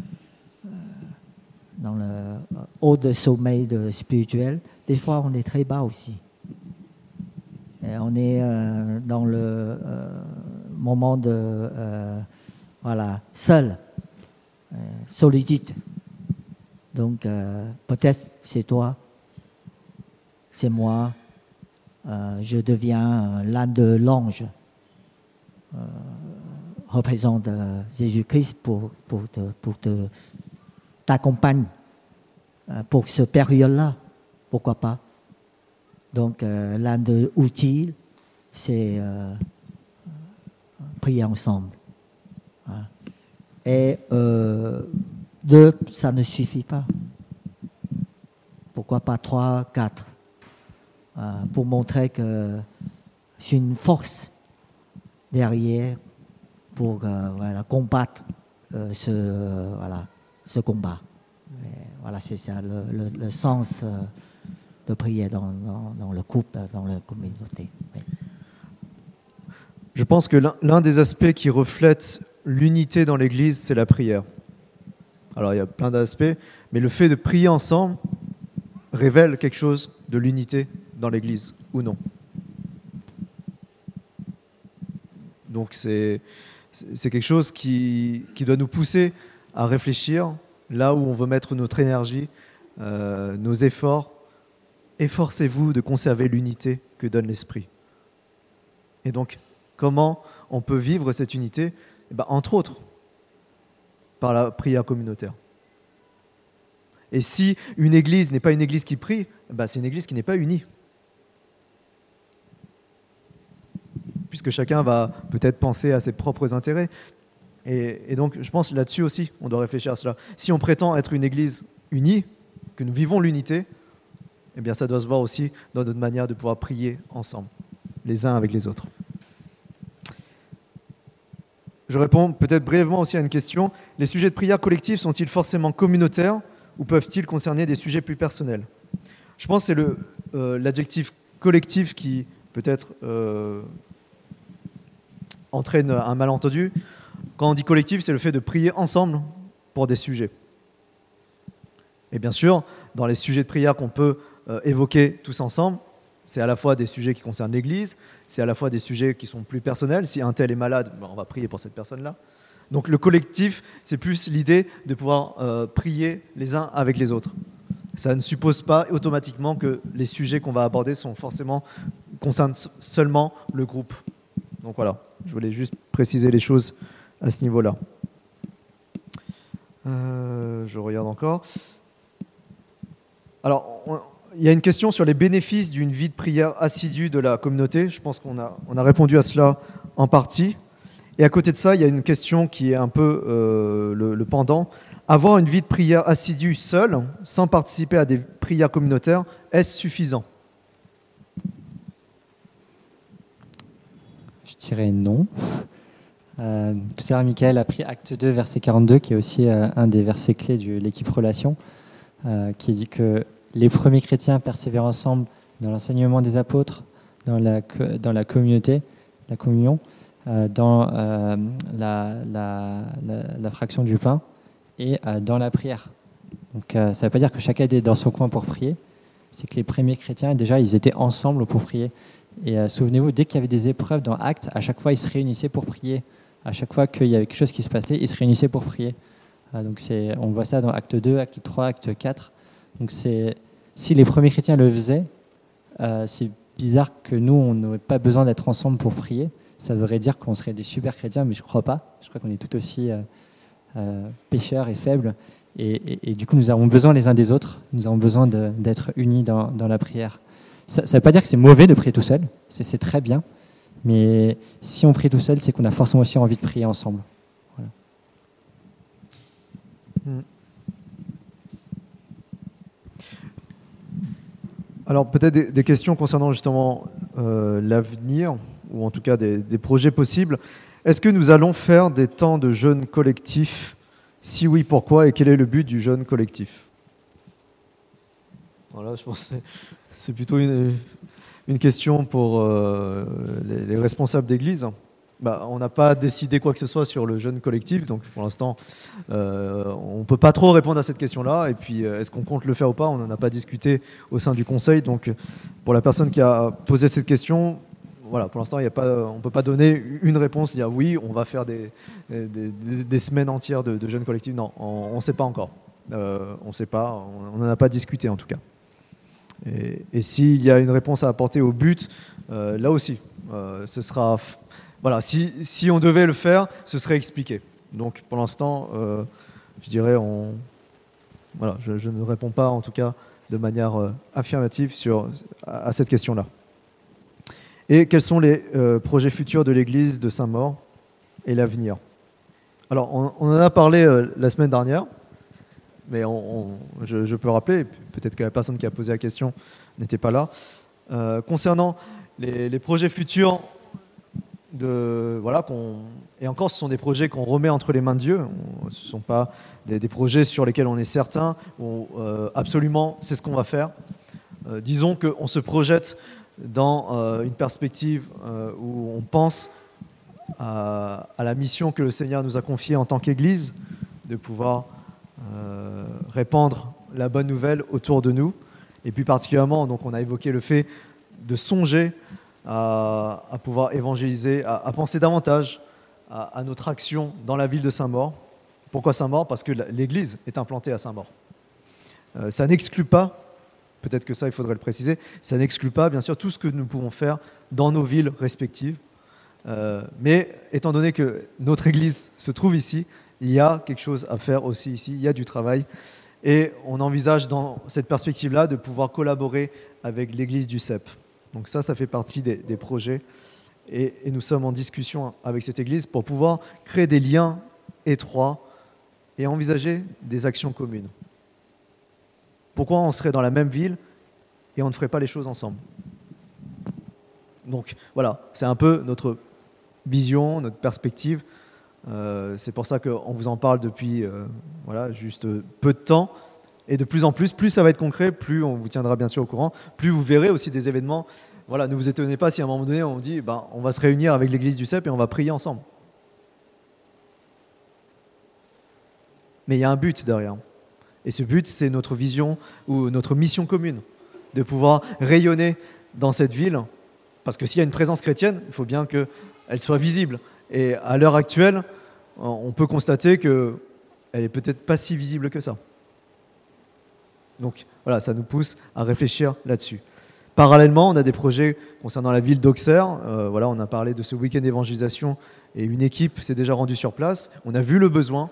dans le haut de sommeil spirituel. Des fois, on est très bas aussi. Et on est dans le moment de voilà, seul, solitude. Donc, peut-être c'est toi, c'est moi. Je deviens l'un de l'ange, représente Jésus-Christ pour t'accompagner pour cette période-là. Pourquoi pas? Donc, l'un des outils, c'est prier ensemble. Voilà. Et deux, ça ne suffit pas. Pourquoi pas 3, 4 pour montrer que j'ai une force derrière pour combattre ce combat. Et voilà, c'est ça le sens de prier dans le couple, dans la communauté. Oui. Je pense que l'un des aspects qui reflète l'unité dans l'Église, c'est la prière. Alors il y a plein d'aspects, mais le fait de prier ensemble révèle quelque chose de l'unité dans l'Église, ou non. Donc c'est quelque chose qui doit nous pousser à réfléchir là où on veut mettre notre énergie, nos efforts. Efforcez-vous de conserver l'unité que donne l'Esprit. Et donc, comment on peut vivre cette unité ? Entre autres, par la prière communautaire. Et si une église n'est pas une église qui prie, c'est une église qui n'est pas unie. Puisque chacun va peut-être penser à ses propres intérêts. Et donc, je pense là-dessus aussi, on doit réfléchir à cela. Si on prétend être une église unie, que nous vivons l'unité, ça doit se voir aussi dans notre manière de pouvoir prier ensemble, les uns avec les autres. Je réponds peut-être brièvement aussi à une question. Les sujets de prière collective sont-ils forcément communautaires ou peuvent-ils concerner des sujets plus personnels ? Je pense que c'est l'adjectif collectif qui peut-être entraîne un malentendu. Quand on dit collectif, c'est le fait de prier ensemble pour des sujets. Et bien sûr, dans les sujets de prière qu'on peut évoquer tous ensemble, c'est à la fois des sujets qui concernent l'Église, c'est à la fois des sujets qui sont plus personnels. Si un tel est malade, on va prier pour cette personne-là. Donc le collectif, c'est plus l'idée de pouvoir prier les uns avec les autres. Ça ne suppose pas automatiquement que les sujets qu'on va aborder concernent seulement le groupe. Donc voilà, je voulais juste préciser les choses à ce niveau-là. Je regarde encore. Alors, il y a une question sur les bénéfices d'une vie de prière assidue de la communauté. Je pense qu'on a répondu à cela en partie. Et à côté de ça, il y a une question qui est un peu le pendant. Avoir une vie de prière assidue seule, sans participer à des prières communautaires, est-ce suffisant ? Je dirais non. Tout ça, Michael a pris Acte 2, verset 42, qui est aussi un des versets clés de l'équipe Relation, qui dit que les premiers chrétiens persévèrent ensemble dans l'enseignement des apôtres, dans la communauté, la communion, dans la fraction du pain et dans la prière. Donc ça ne veut pas dire que chacun était dans son coin pour prier, c'est que les premiers chrétiens, déjà, ils étaient ensemble pour prier. Et souvenez-vous, dès qu'il y avait des épreuves dans Actes, à chaque fois, ils se réunissaient pour prier. À chaque fois qu'il y avait quelque chose qui se passait, ils se réunissaient pour prier. Donc on voit ça dans Acte 2, Acte 3, Acte 4. Donc si les premiers chrétiens le faisaient, c'est bizarre que nous, on n'aurait pas besoin d'être ensemble pour prier. Ça voudrait dire qu'on serait des super chrétiens, mais je ne crois pas. Je crois qu'on est tout aussi pécheurs et faibles. Et du coup, nous avons besoin les uns des autres. Nous avons besoin d'être unis dans la prière. Ça ne veut pas dire que c'est mauvais de prier tout seul. C'est très bien. Mais si on prie tout seul, c'est qu'on a forcément aussi envie de prier ensemble. Voilà. Alors peut-être des questions concernant justement l'avenir, ou en tout cas des projets possibles. Est-ce que nous allons faire des temps de jeûne collectif ? Si oui, pourquoi ? Et quel est le but du jeûne collectif ? Voilà, je pense que c'est plutôt une question pour les responsables d'église. On n'a pas décidé quoi que ce soit sur le jeûne collectif, donc pour l'instant, on ne peut pas trop répondre à cette question-là. Et puis, est-ce qu'on compte le faire ou pas ? On n'en a pas discuté au sein du conseil. Donc, pour la personne qui a posé cette question, voilà, pour l'instant, on ne peut pas donner une réponse, dire oui, on va faire des semaines entières de jeûne collectif. Non, on ne sait pas encore. On ne sait pas, on n'en a pas discuté en tout cas. Et s'il y a une réponse à apporter au but, là aussi, ce sera... Voilà, si on devait le faire, ce serait expliqué. Donc pour l'instant, je dirais, je ne réponds pas en tout cas de manière affirmative à cette question-là. Et quels sont les projets futurs de l'Église de Saint-Maur et l'avenir? Alors, on en a parlé la semaine dernière, mais je peux rappeler, peut-être que la personne qui a posé la question n'était pas là. Concernant les projets futurs, et encore, ce sont des projets qu'on remet entre les mains de Dieu. Ce ne sont pas des projets sur lesquels on est certain, ou absolument c'est ce qu'on va faire. Disons qu'on se projette dans une perspective où on pense à la mission que le Seigneur nous a confiée en tant qu'Église, de pouvoir répandre la bonne nouvelle autour de nous. Et puis particulièrement, donc, on a évoqué le fait de songer à pouvoir évangéliser, à penser davantage à notre action dans la ville de Saint-Maur. Pourquoi Saint-Maur? Parce que l'Église est implantée à Saint-Maur. Ça n'exclut pas, peut-être que ça il faudrait le préciser, ça n'exclut pas bien sûr tout ce que nous pouvons faire dans nos villes respectives. Mais étant donné que notre Église se trouve ici, il y a quelque chose à faire aussi ici, il y a du travail. Et on envisage dans cette perspective-là de pouvoir collaborer avec l'Église du CEP. Donc ça fait partie des projets. Et nous sommes en discussion avec cette Église pour pouvoir créer des liens étroits et envisager des actions communes. Pourquoi on serait dans la même ville et on ne ferait pas les choses ensemble? Donc voilà, c'est un peu notre vision, notre perspective. C'est pour ça qu'on vous en parle depuis juste peu de temps. Et de plus en plus ça va être concret, plus on vous tiendra bien sûr au courant, plus vous verrez aussi des événements. Voilà, ne vous étonnez pas si à un moment donné on dit on va se réunir avec l'église du CEP et on va prier ensemble. Mais il y a un but derrière. Et ce but, c'est notre vision ou notre mission commune, de pouvoir rayonner dans cette ville. Parce que s'il y a une présence chrétienne, il faut bien qu'elle soit visible. Et à l'heure actuelle, on peut constater qu'elle n'est peut-être pas si visible que ça. Donc voilà, ça nous pousse à réfléchir là-dessus. Parallèlement, on a des projets concernant la ville d'Auxerre. On a parlé de ce week-end d'évangélisation et une équipe s'est déjà rendue sur place. On a vu le besoin.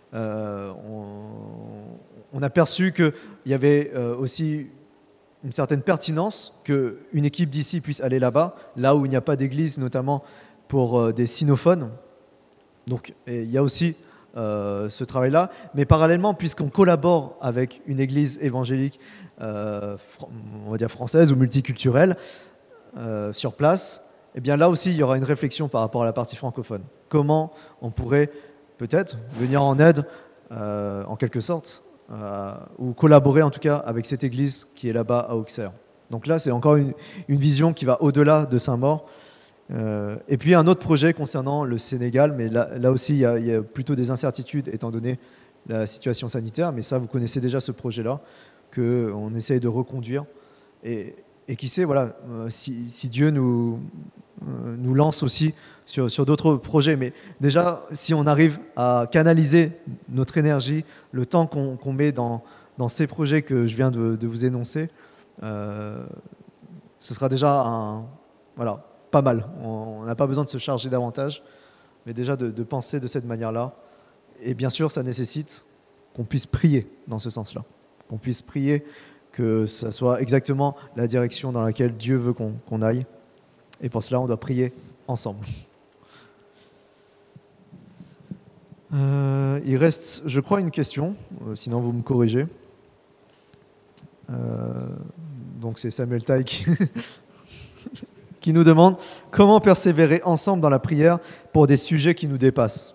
On a perçu qu'il y avait aussi une certaine pertinence qu'une équipe d'ici puisse aller là-bas, là où il n'y a pas d'église, notamment pour des sinophones. Donc il y a aussi ce travail-là. Mais parallèlement, puisqu'on collabore avec une église évangélique, on va dire française ou multiculturelle, sur place, eh bien là aussi, il y aura une réflexion par rapport à la partie francophone. Comment on pourrait peut-être venir en aide, en quelque sorte, ou collaborer en tout cas avec cette église qui est là-bas à Auxerre. Donc là, c'est encore une vision qui va au-delà de Saint-Maur. Et puis un autre projet concernant le Sénégal, mais là aussi il y a plutôt des incertitudes étant donné la situation sanitaire, mais ça vous connaissez déjà ce projet-là, qu'on essaye de reconduire. Et qui sait, si Dieu nous lance aussi sur d'autres projets. Mais déjà, si on arrive à canaliser notre énergie, le temps qu'on met dans ces projets que je viens de vous énoncer, ce sera déjà pas mal. On n'a pas besoin de se charger davantage, mais déjà de penser de cette manière-là. Et bien sûr, ça nécessite qu'on puisse prier dans ce sens-là. Qu'on puisse prier que ça soit exactement la direction dans laquelle Dieu veut qu'on aille. Et pour cela, on doit prier ensemble. Il reste, je crois, une question, sinon vous me corrigez. Donc c'est Samuel Taille qui nous demande comment persévérer ensemble dans la prière pour des sujets qui nous dépassent.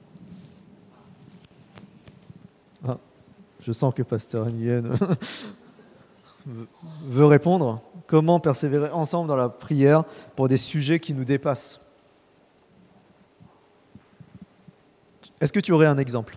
Je sens que Pasteur Nguyen veut répondre. Comment persévérer ensemble dans la prière pour des sujets qui nous dépassent? Est-ce que tu aurais un exemple?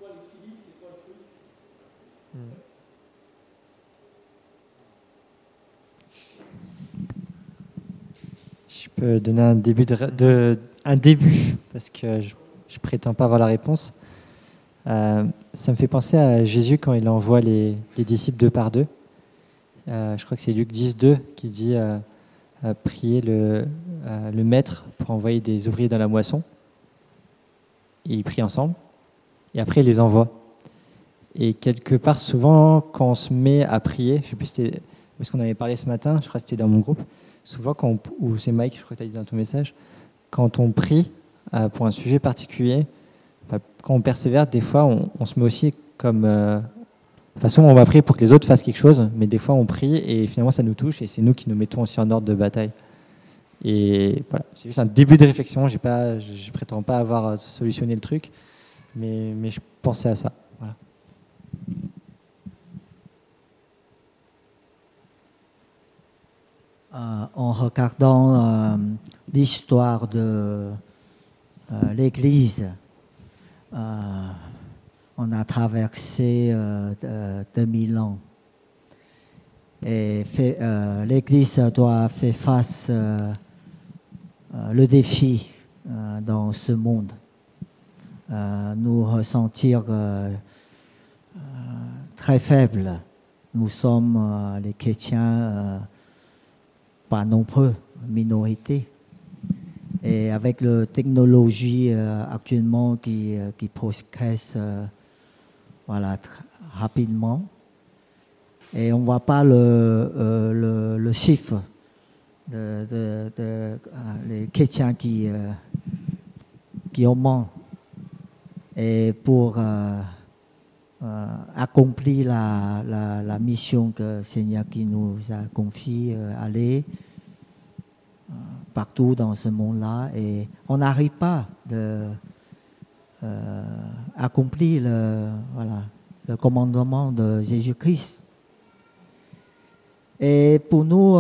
Je peux donner un début, parce que je prétends pas avoir la réponse. Ça me fait penser à Jésus quand il envoie les disciples deux par deux. Je crois que c'est Luc 10, 2 qui dit prier le maître pour envoyer des ouvriers dans la moisson. Et ils prient ensemble. Et après, il les envoie. Et quelque part, souvent, quand on se met à prier, je ne sais plus où est-ce qu'on avait parlé ce matin, je crois que c'était dans mon groupe, souvent, ou c'est Mike, je crois que tu as dit dans ton message, quand on prie pour un sujet particulier, quand on persévère, des fois, on se met aussi comme... de toute façon, on va prier pour que les autres fassent quelque chose, mais des fois, on prie et finalement, ça nous touche et c'est nous qui nous mettons aussi en ordre de bataille. Et voilà, c'est juste un début de réflexion. Je prétends pas avoir solutionné le truc, mais je pensais à ça. Voilà. En regardant l'histoire de l'Église, on a traversé 2000 ans. Et l'Église doit faire face le défi dans ce monde. Nous ressentir très faibles. Nous sommes les chrétiens pas nombreux, minorité. Et avec la technologie actuellement qui progresse rapidement, et on ne voit pas le chiffre les chrétiens qui augmentent. Et pour accomplir la mission que le Seigneur qui nous a confiée, aller partout dans ce monde-là, et on n'arrive pas à accomplir le commandement de Jésus-Christ. Et pour nous,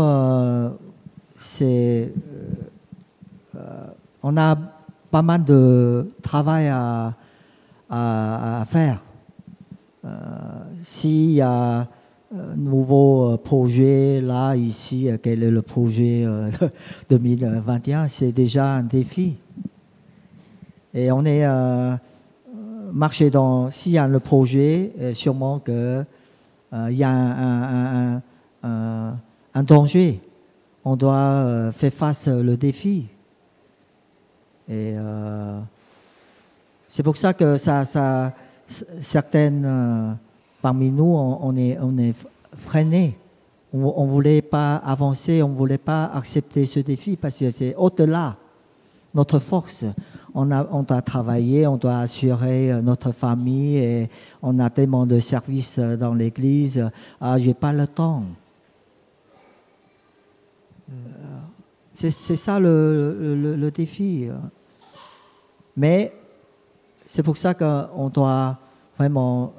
on a pas mal de travail à faire. S'il y a un nouveau projet là, ici, quel est le projet 2021, c'est déjà un défi. Et on est marché dans, s'il y a le projet, sûrement qu'il y a un danger. On doit faire face au défi. Et c'est pour ça que certaines parmi nous, on est freinés. On ne voulait pas avancer, on ne voulait pas accepter ce défi parce que c'est au-delà notre force. On doit travailler, on doit assurer notre famille et on a tellement de services dans l'église. Ah, j'ai pas le temps. C'est ça le défi. Mais c'est pour ça qu'on doit vraiment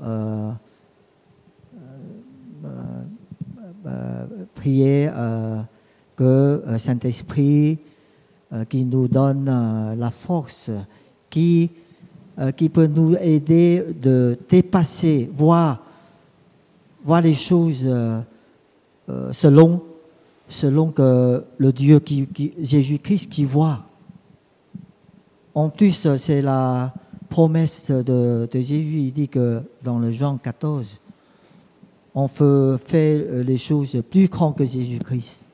prier que Saint-Esprit qui nous donne la force, qui peut nous aider de dépasser, voir les choses selon que le Dieu Jésus-Christ qui voit. En plus, c'est la promesse de Jésus. Il dit que dans le Jean 14, on peut faire les choses plus grandes que Jésus-Christ.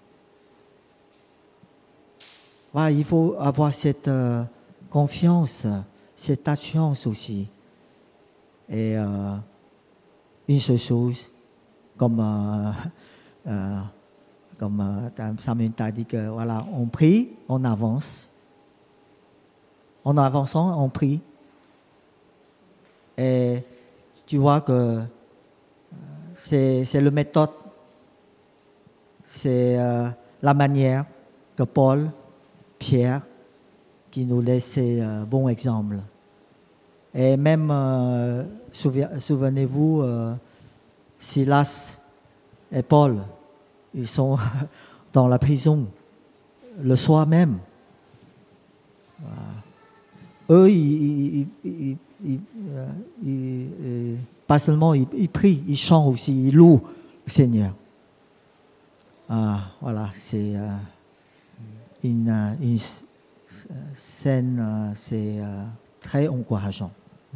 Voilà, il faut avoir cette confiance, cette assurance aussi. Et une seule chose, comme Samuel t'a dit que voilà, on prie, on avance. En avançant, on prie. Et tu vois que c'est la méthode, c'est la manière que Paul, Pierre, qui nous laisse bon exemple. Et même, souvenez-vous, Silas et Paul, ils sont dans la prison le soir même. eux, pas seulement ils prient, ils chantent aussi, ils louent le Seigneur. Voilà, c'est une scène, c'est très encourageant.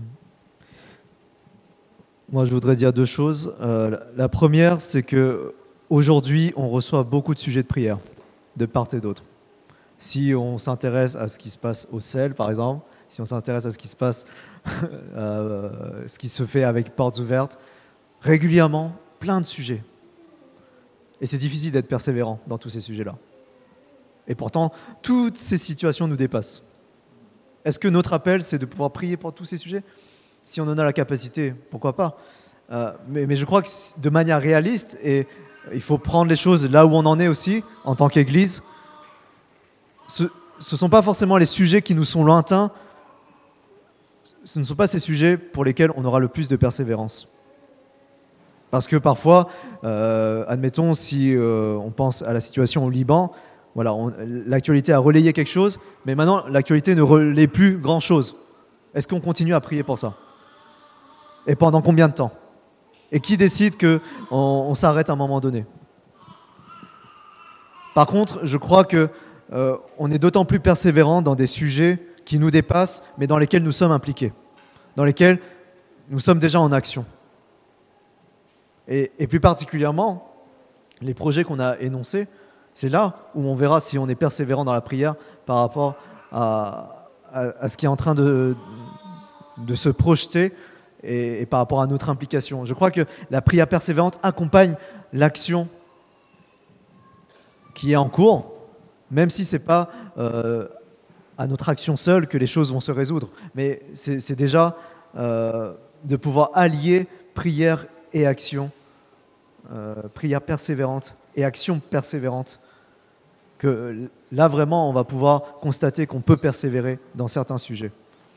Moi, je voudrais dire deux choses. La première, c'est que aujourd'hui, on reçoit beaucoup de sujets de prière, de part et d'autre. Si on s'intéresse à ce qui se passe au CEL, par exemple, si on s'intéresse à ce qui se passe, ce qui se fait avec Portes Ouvertes, régulièrement, plein de sujets. Et c'est difficile d'être persévérant dans tous ces sujets-là. Et pourtant, toutes ces situations nous dépassent. Est-ce que notre appel, c'est de pouvoir prier pour tous ces sujets ? Si on en a la capacité, pourquoi pas ? Mais je crois que de manière réaliste, et il faut prendre les choses là où on en est aussi, en tant qu'Église, ce ne sont pas forcément les sujets qui nous sont lointains, ce ne sont pas ces sujets pour lesquels on aura le plus de persévérance. Parce que parfois, admettons, si on pense à la situation au Liban, voilà, l'actualité a relayé quelque chose, mais maintenant, l'actualité ne relaie plus grand-chose. Est-ce qu'on continue à prier pour ça ? Et pendant combien de temps ? Et qui décide qu'on s'arrête à un moment donné ? Par contre, je crois qu'on est d'autant plus persévérant dans des sujets qui nous dépassent, mais dans lesquels nous sommes impliqués, dans lesquels nous sommes déjà en action. Et plus particulièrement, les projets qu'on a énoncés, c'est là où on verra si on est persévérant dans la prière par rapport à ce qui est en train de se projeter et par rapport à notre implication. Je crois que la prière persévérante accompagne l'action qui est en cours, même si ce n'est pas à notre action seule que les choses vont se résoudre. Mais c'est déjà de pouvoir allier prière et action, prière persévérante et action persévérante, que là vraiment on va pouvoir constater qu'on peut persévérer dans certains sujets.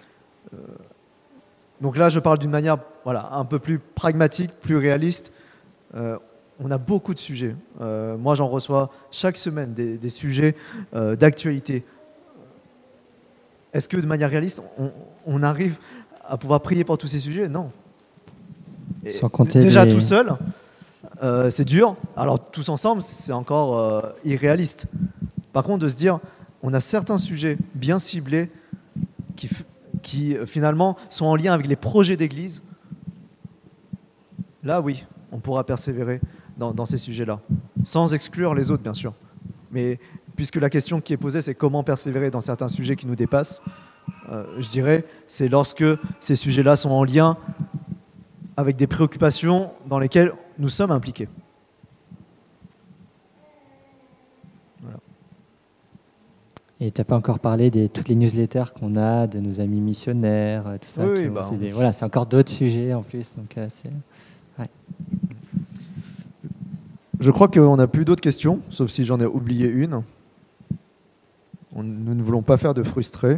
Donc là je parle d'une manière un peu plus pragmatique, plus réaliste. On a beaucoup de sujets. Moi j'en reçois chaque semaine des sujets d'actualité. Est-ce que de manière réaliste on arrive à pouvoir prier pour tous ces sujets ? Non. Sans compter déjà tout seul, c'est dur. Alors tous ensemble, c'est encore irréaliste. Par contre, de se dire, on a certains sujets bien ciblés qui finalement sont en lien avec les projets d'église. Là, oui, on pourra persévérer dans ces sujets-là, sans exclure les autres, bien sûr. Mais puisque la question qui est posée, c'est comment persévérer dans certains sujets qui nous dépassent, je dirais, c'est lorsque ces sujets-là sont en lien avec des préoccupations dans lesquelles nous sommes impliqués. Voilà. Et tu n'as pas encore parlé de toutes les newsletters qu'on a, de nos amis missionnaires, tout ça. Oui, c'est encore d'autres sujets en plus. Donc, ouais. Je crois qu'on n'a plus d'autres questions, sauf si j'en ai oublié une. Nous ne voulons pas faire de frustrés.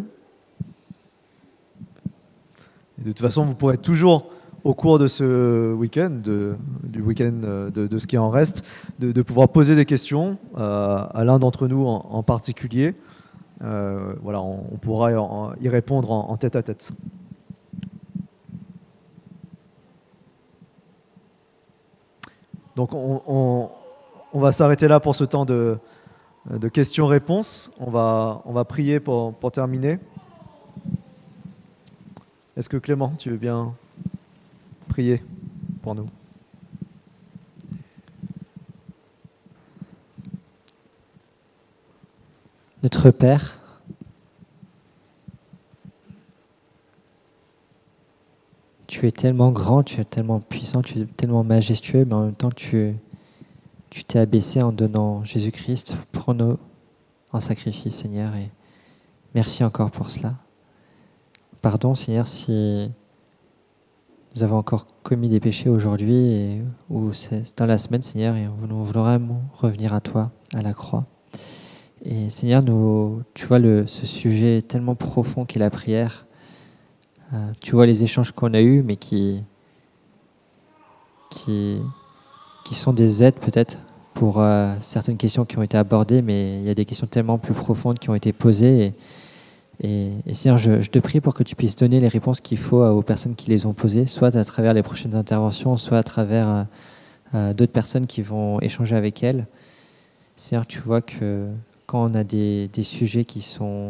Et de toute façon, vous pourrez toujours, au cours de ce week-end, du week-end de ce qui en reste, de pouvoir poser des questions à l'un d'entre nous en particulier. On pourra y répondre en tête-à-tête. Donc on va s'arrêter là pour ce temps de questions-réponses. On va prier pour terminer. Est-ce que Clément, tu veux bien prier pour nous ? Notre Père, tu es tellement grand, tu es tellement puissant, tu es tellement majestueux, mais en même temps tu t'es abaissé en donnant Jésus-Christ pour nous en sacrifice, Seigneur, et merci encore pour cela. Pardon, Seigneur, si nous avons encore commis des péchés aujourd'hui ou c'est dans la semaine, Seigneur, et nous voulons revenir à toi, à la croix. Et Seigneur, tu vois ce sujet tellement profond qu'est la prière. Tu vois les échanges qu'on a eus, mais qui sont des aides peut-être pour certaines questions qui ont été abordées, mais il y a des questions tellement plus profondes qui ont été posées. Et Seigneur, je te prie pour que tu puisses donner les réponses qu'il faut aux personnes qui les ont posées, soit à travers les prochaines interventions, soit à travers d'autres personnes qui vont échanger avec elles. Seigneur, tu vois que quand on a des sujets qui sont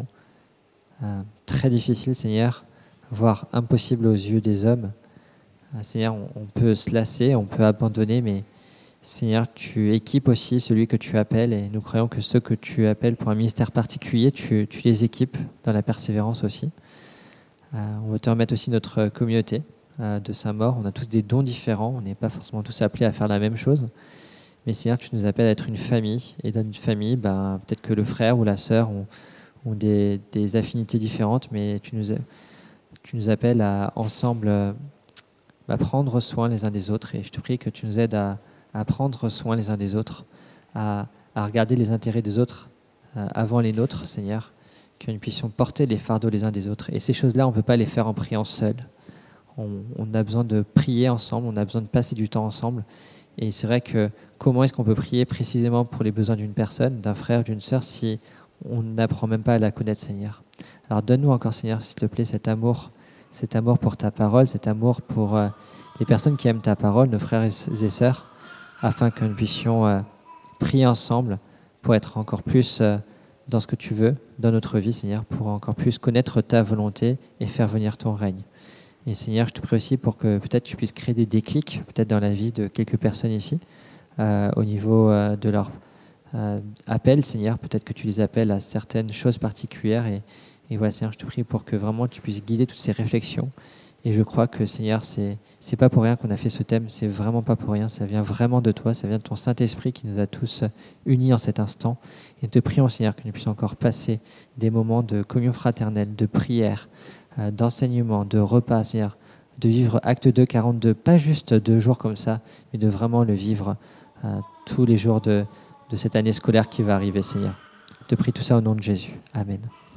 très difficiles, Seigneur, voire impossibles aux yeux des hommes, Seigneur, on peut se lasser, on peut abandonner, mais Seigneur, tu équipes aussi celui que tu appelles, et nous croyons que ceux que tu appelles pour un ministère particulier, tu les équipes dans la persévérance aussi. On veut te remettre aussi notre communauté de Saint-Maur. On a tous des dons différents, on n'est pas forcément tous appelés à faire la même chose. Mais Seigneur, tu nous appelles à être une famille. Et dans une famille, peut-être que le frère ou la sœur ont des affinités différentes, mais tu nous appelles à ensemble prendre soin les uns des autres. Et je te prie que tu nous aides à prendre soin les uns des autres, à regarder les intérêts des autres avant les nôtres, Seigneur, que nous puissions porter les fardeaux les uns des autres. Et ces choses-là, on ne peut pas les faire en priant seul. On a besoin de prier ensemble, on a besoin de passer du temps ensemble. Et c'est vrai que comment est-ce qu'on peut prier précisément pour les besoins d'une personne, d'un frère, d'une sœur, si on n'apprend même pas à la connaître, Seigneur. Alors donne-nous encore, Seigneur, s'il te plaît, cet amour pour ta parole, cet amour pour les personnes qui aiment ta parole, nos frères et sœurs, afin que nous puissions prier ensemble pour être encore plus dans ce que tu veux, dans notre vie, Seigneur, pour encore plus connaître ta volonté et faire venir ton règne. Et Seigneur, je te prie aussi pour que peut-être tu puisses créer des déclics, peut-être dans la vie de quelques personnes ici, au niveau de leur appel, Seigneur. Peut-être que tu les appelles à certaines choses particulières. Et voilà, Seigneur, je te prie pour que vraiment tu puisses guider toutes ces réflexions. Et je crois que, Seigneur, c'est pas pour rien qu'on a fait ce thème, c'est vraiment pas pour rien, ça vient vraiment de toi, ça vient de ton Saint-Esprit qui nous a tous unis en cet instant. Et nous te prions, Seigneur, que nous puissions encore passer des moments de communion fraternelle, de prière, d'enseignement, de repas, Seigneur, de vivre Acte 2, 42, pas juste 2 jours comme ça, mais de vraiment le vivre tous les jours de cette année scolaire qui va arriver, Seigneur. Je te prie tout ça au nom de Jésus. Amen.